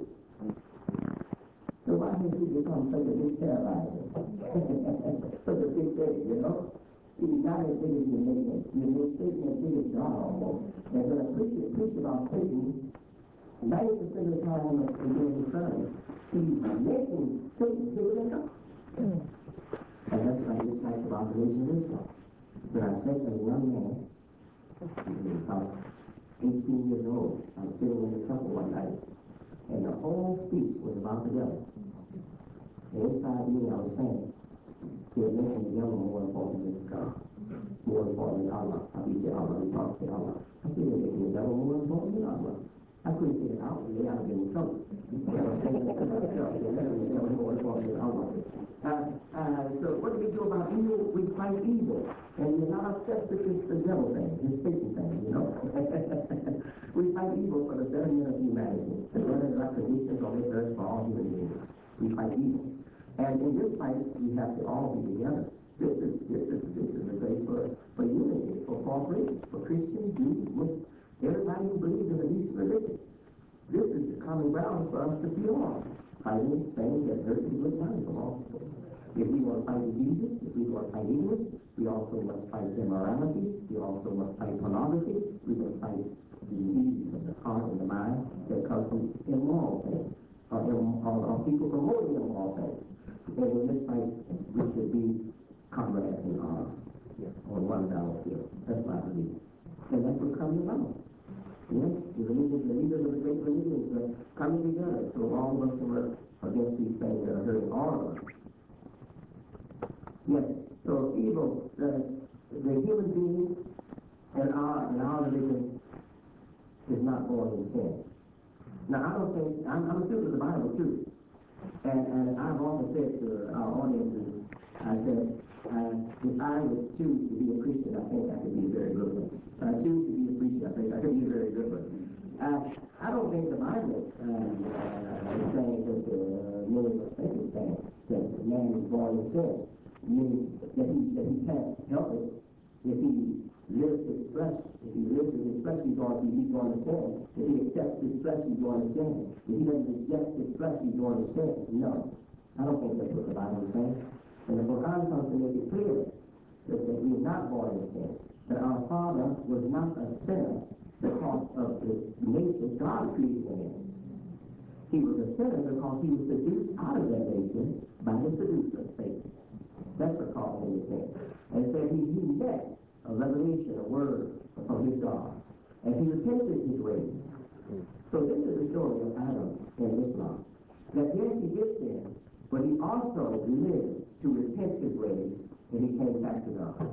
So why has he become such a big terrorizer? Such a big thing, you know? He's not as big as you make him. You make Satan as big as God almost. And when a preacher preaches about Satan, 90% of the time it's doing his sermon. He's making Satan bigger than God. And that's why this type of observation is so. But I said as a young man, about 18 years old, I was sitting in the temple one night, and the whole speech was about the devil. And inside me, I was saying, he had mentioned the devil more important than God, more important than Allah. I beat the Allah, we talk to Allah. I said, they're making the devil more important than Allah. I couldn't figure it out, and they ought to get in trouble. I was saying to myself, the devil is more important than Allah. So what do we do about evil? We fight evil. And you're not upset if it's the devil thing, it's Satan thing, you know? We fight evil for the betterment of humanity. The betterment of our conditions on this earth for all human beings. We fight evil. And in this fight, we have to all be together. This is a place for unity, for cooperation, for Christians, Jews, Muslims, everybody who believes in the least religion. This is the common ground for us to be on. Fighting things that hurt people in time from all people. If we want to fight diseases, if we want to fight ignorance, we also must fight immorality, we also must fight pornography, we must fight disease of the heart and the mind that comes from immoral things, or people promoting immoral things. And in this fight, we should be comrades in arms on one battlefield. That's my belief. And that's what comes about. Yes, the leaders of the great religions are coming together so all of us can work against these things that are hurting all of us. Yes, so evil, the human being in our religion is not born in sin. Now I don't think, I'm a student of the Bible too. And I've often said to our audiences, I said, if I would choose to be a Christian, I think I could be a very good one. If I choose to be a Christian, I think I could be a very good one. I don't think the Bible is saying that many of us think it's saying that man is born in sin. Meaning that he can't help it. If he lives his flesh, if he lives in his flesh, he's going to sin. If he accepts his flesh, he's going to sin. If he doesn't reject his flesh, he's going to sin. No. I don't think that's what the Bible is saying. And the Quran comes to make it clear that we are not born in sin. That our father was not a sinner because of the nature God created him in. He was a sinner because he was seduced out of that nation by the seducer, Satan. That's what caused him to sin. And said he met a revelation, a word from his God. And he repented his ways. So this is the story of Adam in Islam. That yes, he did sin, but he also lived to repent his ways, and he came back to God.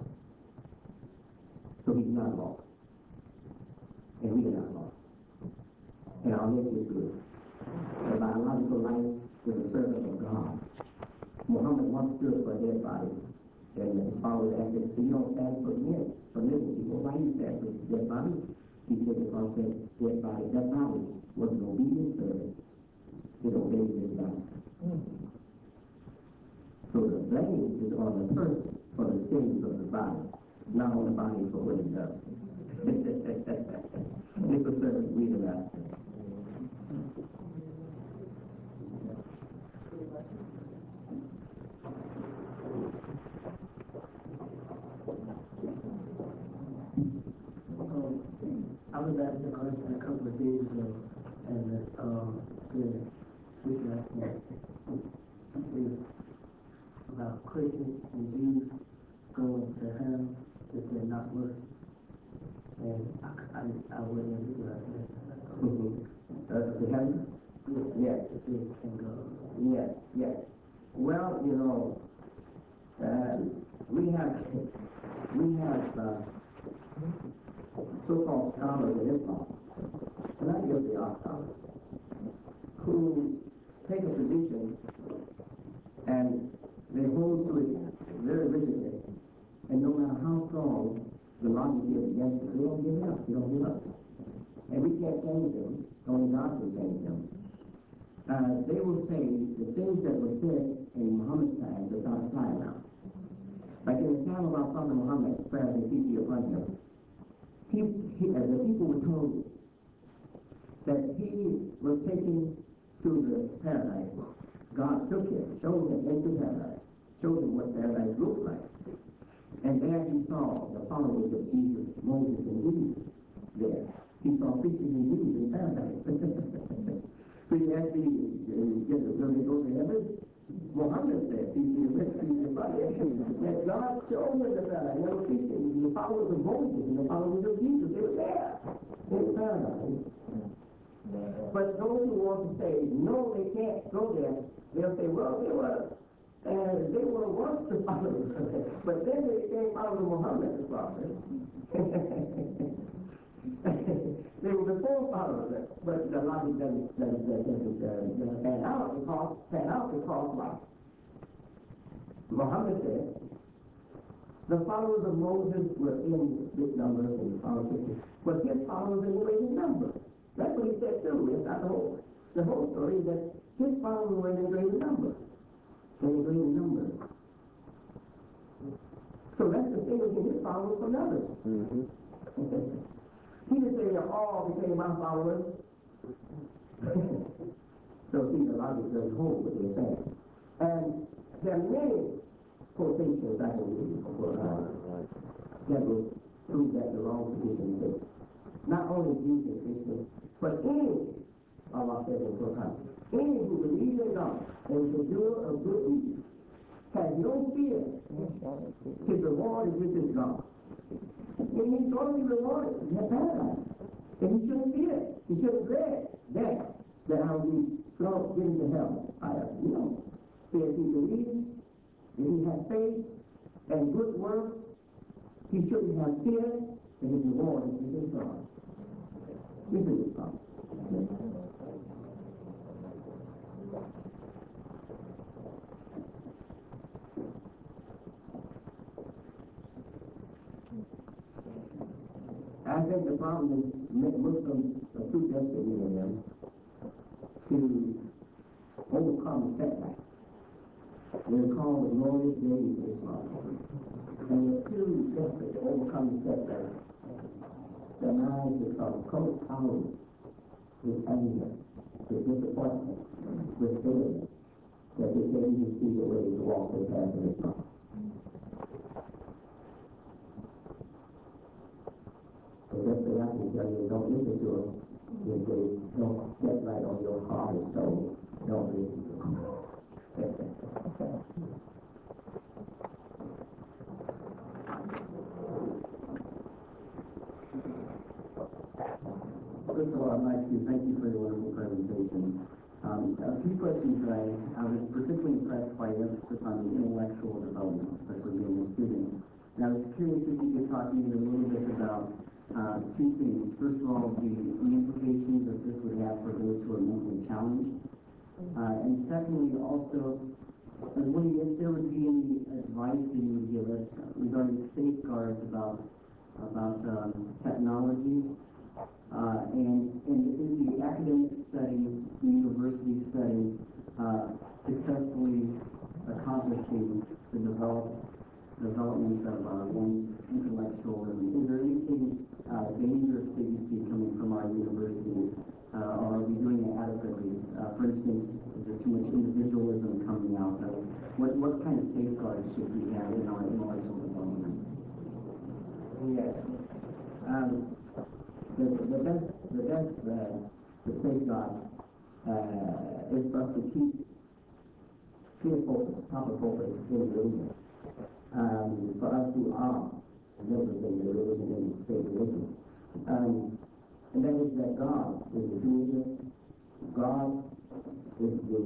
So he's not lost. And we are not lost. And our nature is good. The biological life is a servant of God. Muhammad once stood for a dead body, and his followers asked him, so you don't stand for men, for living people. Why do you stand for dead body? He said, because that dead body, that body was an obedient servant. It obeyed his God. So the blame is on the person for the sins of the body, not on the body for what it does. It's a servant we the master. I was asked a question a couple of days ago, and the speaker asked me about Christians and Jews going to hell if they're not Muslim. And I wasn't able to answer that. To heaven? Yes. If they can go. Yes, yes. Well, you know, we have so-called scholars in Islam, and I guess they are scholars, who take a position and they hold to it very rigidly, and no matter how strong the logic is against it, they don't give up, they don't give up. And we can't change them, only God can change them. They will say the things that were said in Muhammad's time does not apply now. Like in the time of our Prophet Muhammad, prayer and peace be upon him, the people were told that he was taken to the paradise. God took him, showed him into paradise, showed him what paradise looked like. And there he saw the followers of Jesus, Moses, and Jesus there. He saw preachers and Jews in paradise. So he asked me, will they go to heaven? Muhammad said, that God showed him the paradise. They were preaching, the followers of Moses and the followers of Jesus, they were there in paradise. But those who want to say, no, they can't go there, they'll say, well, they were once the followers, but then they came out of Muhammad the prophet. They were before followers, but the logic doesn't pan out because why? Muhammad said, the followers of Moses were in this number and followers, but his followers in greater number. That's what he said too. It's not the whole story is that his followers were in greater number. In greater number. So that's distinguishing his followers from others. He didn't say that all became my followers. So see, the logic doesn't hold what they're saying. And there are many quotations I can give you that will prove that the wrong position is. Not only Jews and Christians, but any, Allah says in Quran, any who believes in God and is a doer of good deeds, has no fear, his reward is with his God. And he's going to be rewarded in that paradise. And he shouldn't fear, he shouldn't dread that I will be thrown into hell. So if he believes, if he has faith and good works, he shouldn't have fear, and his reward is with his God. This is his God. I think the problem is Muslims are too desperate in them to overcome setbacks. They're called the glorious days of Islam. And they're too desperate to overcome setbacks. Their minds become co-powered with anger, with disappointment, with failure, that they can't even see the way to walk the path of Islam. So that's what I can tell you. Don't listen to them. If they don't get right on your heart and soul, don't listen to them. First of all, I'd like to thank you for your wonderful presentation. A few questions I was particularly impressed by your emphasis on the intellectual development, especially being a student. And I was curious if you could talk to me a little bit about two things. First of all, the implications that this would have for those who are mentally challenged. And secondly, also, I was wondering if there would be any advice that you would give us regarding safeguards about technology, and is the academic setting, the university setting, successfully accomplishing the development of one's intellectualism? Is there anything dangerous that you see coming from our universities, or are we doing it adequately? For instance, is there too much individualism coming out? What kind of safeguards should we have in our intellectual development? Yes. The best safeguard is for us to keep proper focus in religion. For us who are members of the religion and state religion. And that is that God is the creator. God is the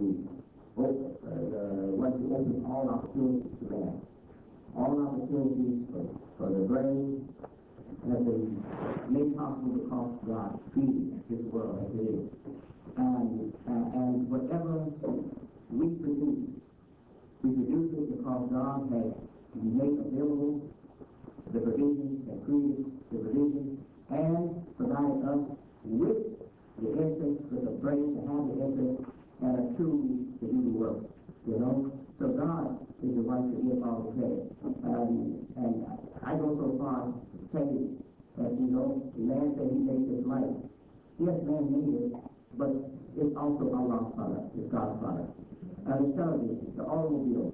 one who opens all opportunities to man. All opportunities for the brain have been made possible because God created this world as it is. And whatever we produce it because God has made available the provisions and created the provisions and provided us with the interest, with the brain to have the interest and a tool to do the work. So God is the one to give all the credit. And I go so far to say that, man said he made this life. Yes, man made it, but it's also Allah's product, it's God's product. The television, the automobile,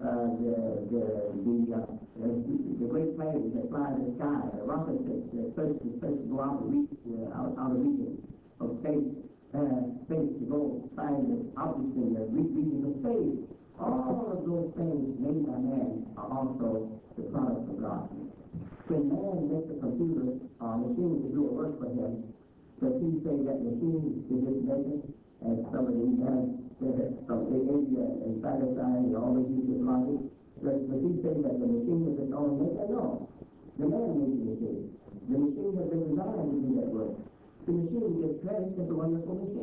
the great planes that fly in the sky, the rockets that search go out of region of space to go find the objects in the region of space. All of those things made by man are also the product of God. When man makes a computer or machine to do a work for him, does he say that machine is his maker? As some of these men from India and Pakistan, they always use this logic. Does he say that the machine is its own maker? No. The man made the machine. The machine has been designed to do that work. The machine gets credit as a wonderful machine.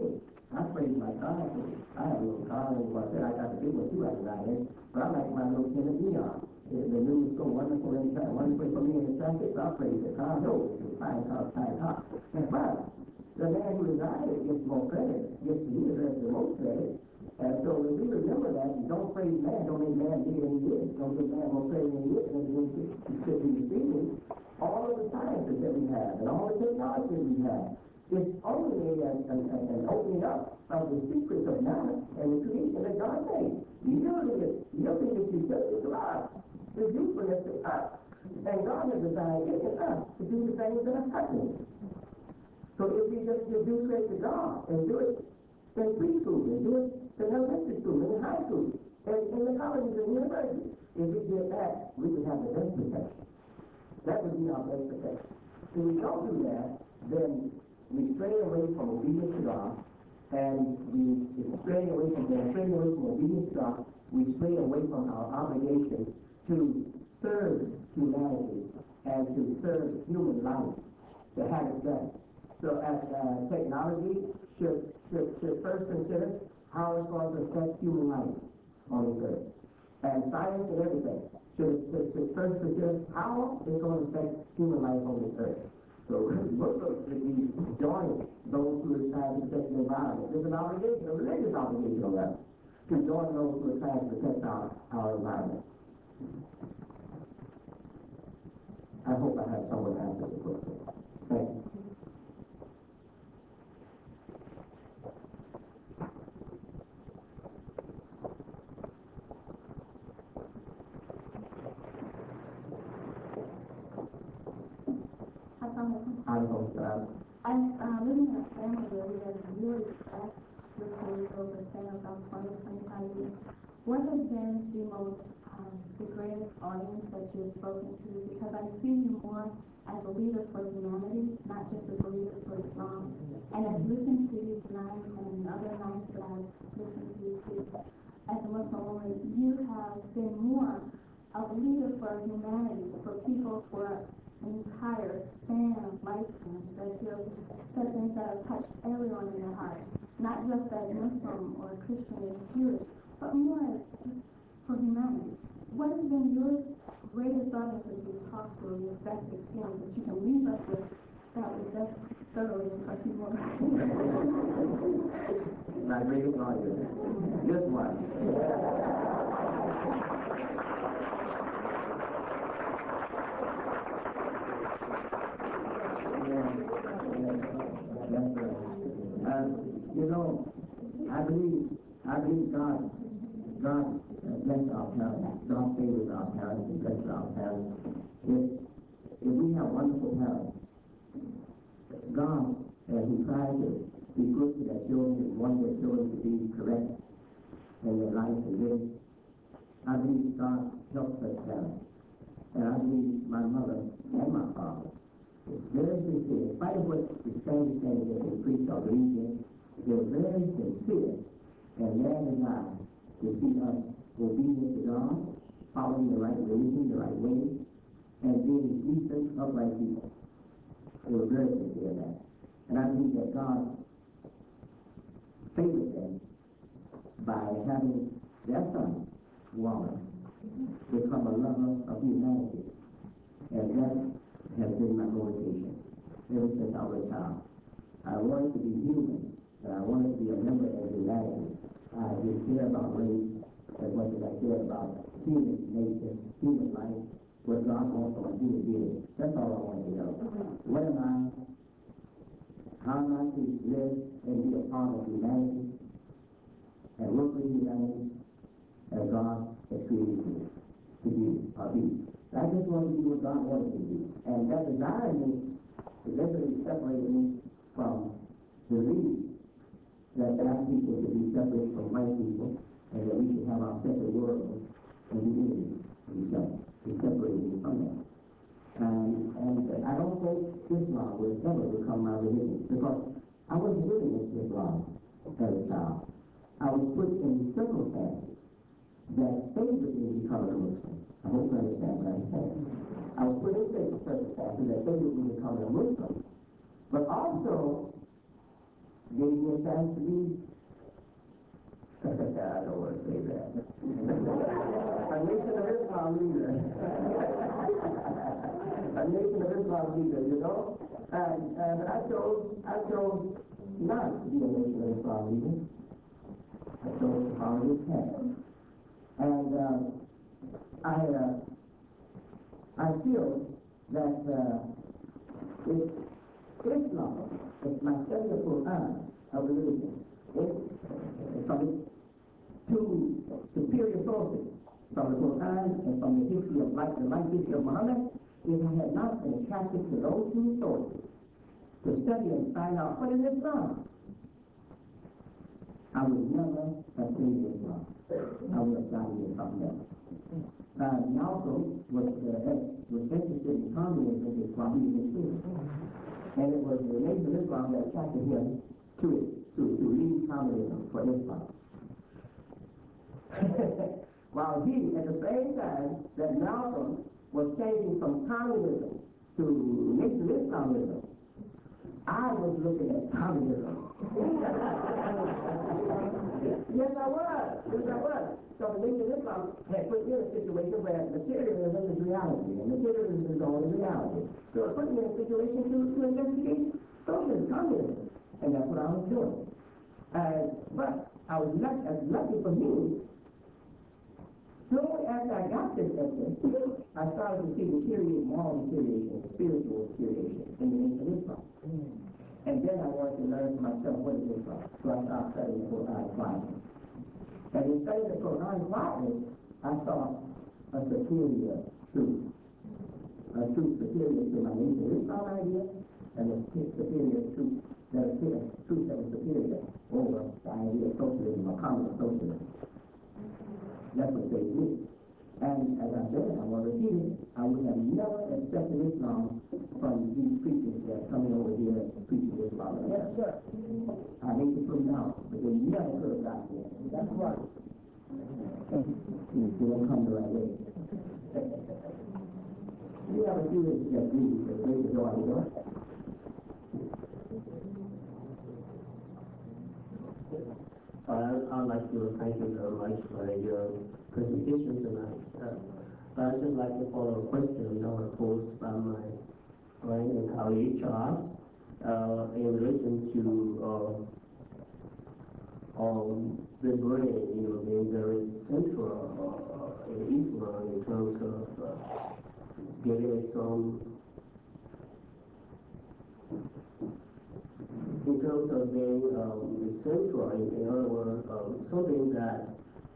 I praise my car. I have a little car, and I said I got the big one too, I ride in. But I like my little Kenneth Neon. The news is so wonderful in the wonderful for me in the traffic, so I praise the car. No, it's a fine car, fine car. But the man who designed it gets more credit, gets he deserves the most credit. And so if we remember that, and don't praise man, don't make man bigger than he is. Don't give man more credit than he is, and then he should be receiving all of the sciences that we have and all the technology that we have. It's only an opening up of the secrets of man and the creation that God made. Yielding it to just to us, the usefulness to us. And God has designed it in us to do the things that are happening. So if we just give due credit to God and do it in preschool and do it in elementary school and in high school and in the colleges and universities, if we did that, we would have the best protection. That would be our best protection. If we don't do that, then we stray away from obedience to God, and we stray away from obedience to God. We stray away from our obligation to serve humanity and to serve human life, to have it done. So as technology should first consider how it's going to affect human life on this earth. And science and everything should first consider how it's going to affect human life on this earth. So Muslims should be joining those who are trying to protect the environment. There's an obligation, a religious obligation on us to join those who are trying to protect our environment. I hope I have someone answer the question. Thank you. I'm living in a family where we have really respect with police over saying about 20, 25 years. What has been the greatest audience that you've spoken to? Because I see you more as a leader for humanity, not just as a leader for Islam. And I've listened to you tonight and other nights that I've listened to you too. As a Muslim woman, you have been more of a leader for humanity, for people who are entire span of lifetime, that you've said things that have touched everyone in their heart, not just as Muslim or Christian or Jewish, but more as for humanity. What has been your greatest audience that you've talked to, your best experience that you can leave us with that was just thoroughly impressive? My greatest audience. This one. I believe God bless our parents. God favors our parents and blesses our parents. If we have wonderful parents, God, who tries to be good to their children and want their children to be correct in their life and living, I believe God helps us parents. And I believe my mother and my father is very sincere. In spite of what the strange things that they preach or believe in, they're very sincere and their desire to see us obedient to God, following the right religion, the right way, and being decent, upright people. They were very sincere in that. And I believe that God favored them by having their son, Wallace, become a lover of humanity. And that has been my motivation ever since I was a child. I wanted to be human, and I wanted to be a member of humanity. I didn't care about race as much as I cared about human nature, human life, what God wants from a human being. That's all I wanted to know. What am I? How am I to live and be a part of humanity and work with humanity as God has created me to be or be. I just wanted to do what God wanted me to do. And that desire me eventually separated me from the belief that black people should be separate from white people and that we should have our separate world and we need to separate me from that. And I don't think Islam will ever become my religion because I wasn't living in Islam as a child. I was put in circumstances that favored me becoming a Muslim. I hope you understand what I'm saying. I was put in circumstances that favored me becoming a Muslim. But also, gave me a chance to be, I don't want to say that. A Nation of Islam leader. A Nation of Islam leader, you know? And I chose not to be a Nation of Islam leader. I chose to follow his path. And I feel that if Islam, if my study of Quran, of religion, from its two superior sources, from the Quran and from the history of life, the life history of Muhammad, if I had not been attracted to those two sources, to study and find out what is Islam, I would never have created Islam. I would have gotten into something else. Malcolm was interested in communism with Islam, he was interested. And it was the Nation of Islam that attracted him to lead communism for Islam. While he, at the same time that Malcolm was changing from communism to Nation Islamism, I was looking at communism. Yes, I was. So the Nation of Islam had put me in a situation where materialism is reality, and materialism is only reality. So it put me in a situation to investigate socialism, communism, and that's what I was doing. But I was lucky for me. Slowly after I got this ethic, I started to see moral deterioration, spiritual deterioration in the Nation of Islam. And then I wanted to learn for myself what is Islam. So I started studying the Quran quietly. And in studying the Quran quietly, I saw a superior truth. A truth superior to my Nation of Islam idea, and a superior truth that was superior over the idea of socialism or communist socialism. That's what they did. And as I said, I want to repeat it, I would have never accepted Islam from these preachers that are coming over here and preaching Islam. Yes, sir. I hate to put them out, but they never could have got here. That's right. They don't come the right way. We have a few that just leave, but they the door, you know. I'd like to thank you very much for your presentation tonight. I'd just like to follow a question that was posed by my friend and colleague Charles in relation to the brain, being very central in Islam in terms of giving it some. In terms of being central, in other words, something that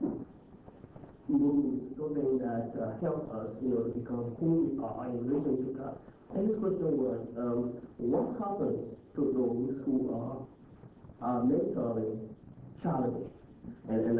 moves, something that helps us, to become who we are in relation to God. And this question was, what happens to those who are mentally challenged? And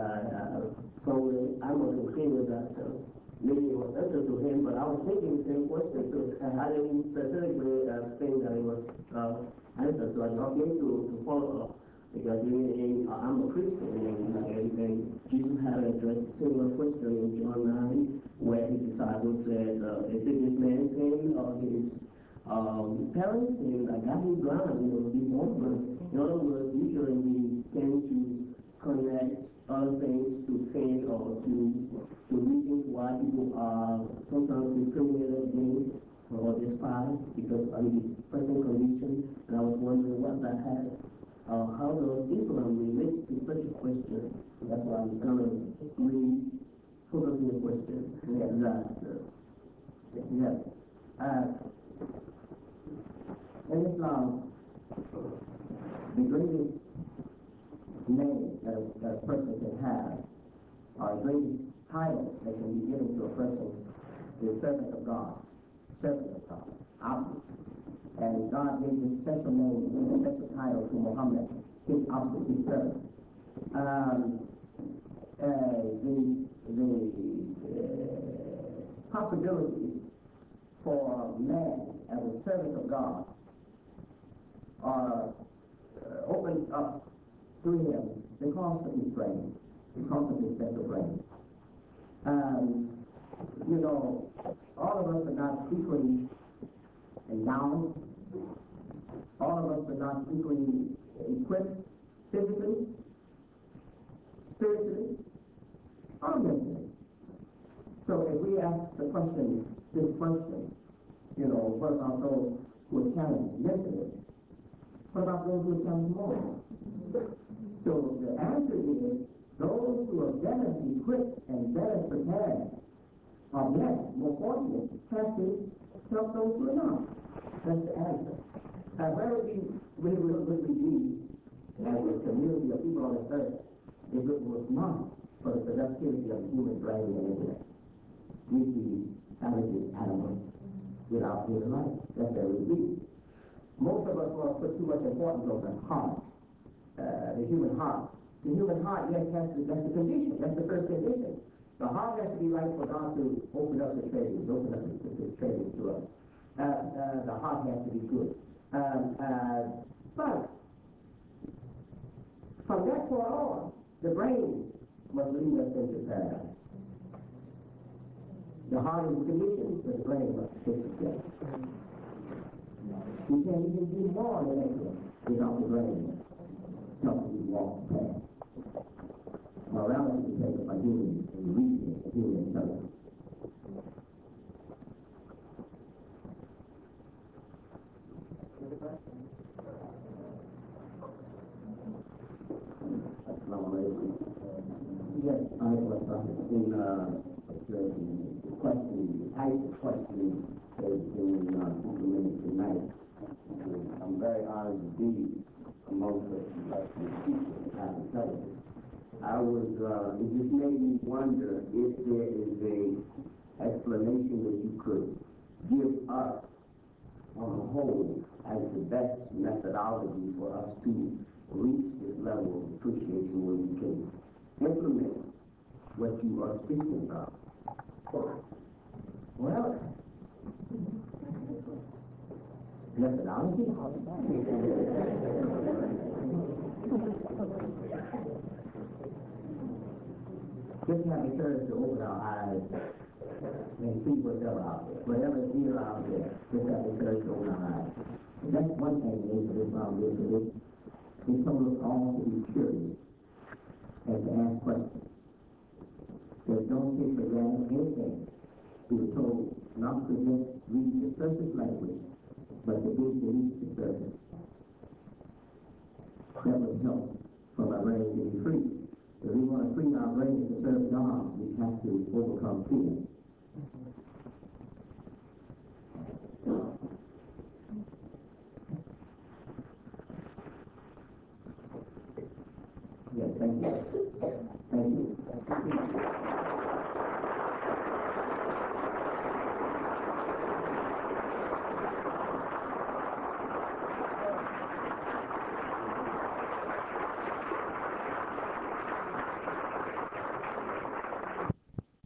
I'm of the opinion that maybe it was answer to him, but I was thinking the same question too. I didn't specifically think that it was answer, so I'm not going to follow up, because I'm a Christian, and Jesus had addressed a similar question in John 9, where his disciples said, is it this man's sin or his parents' sin that got him blind, be born blind? In other words, usually we tend to connect other things to sin or to reasons why people are sometimes discriminated against or despised because of the present condition. And I was wondering what that has, how does Islam relate to such a question? That's why I'm kind of really focusing the question. In Islam, the greatest name that a person can have, or the greatest title that can be given to a person, is servant of God. Servant of God, obviously. And God gave this special name, this special title to Muhammad, his obviously, his servant. The possibilities for man as a servant of God are opened up to him because of his brain, because of his special brain. All of us are not equally endowed. All of us are not equally equipped physically, spiritually, or mentally. So if we ask this question, what about those who are challenged mentally? What about those who are challenged morally? So the answer is those who are better equipped and better prepared are blessed, more fortunate, have to help those who are not. That's the answer. Where would we be as a community of people on this earth if it was not for the productivity of the human brain and intellect? We'd be talented animals without human life. That's where we'd be. Most of us want to put too much importance on the heart, the human heart. The human heart, yes, that's the condition. That's the first condition. The heart has to be right for God to open up the treasures, open up the treasures to us. The heart has to be good. But from that point on, the brain must lead us into paradise. The heart is the condition, but the brain must fix itself. We can't even do more than that without the brain helping you walk the path. Morality is taken by human reason, human intelligence. Yes, I was in the question, the type of questioning that has been implemented tonight. I'm very honored to be amongst the people that have intelligence. It just made me wonder if there is a explanation that you could give us on the whole as the best methodology for us to reach this level of appreciation where we can implement what you are speaking about. Well, methodology? Just have the courage to open our eyes and see what's out there. Whatever is here out there, just have the courage to open our eyes. And that's one thing that this foundation is. It told us all to be curious and to ask questions. That don't take for granted anything. We were told not to just read the surface language, but to dig beneath the surface. That would help for our brains to be free. If we want to free our brains to serve God, we have to overcome fear. Yes, thank you. Thank you.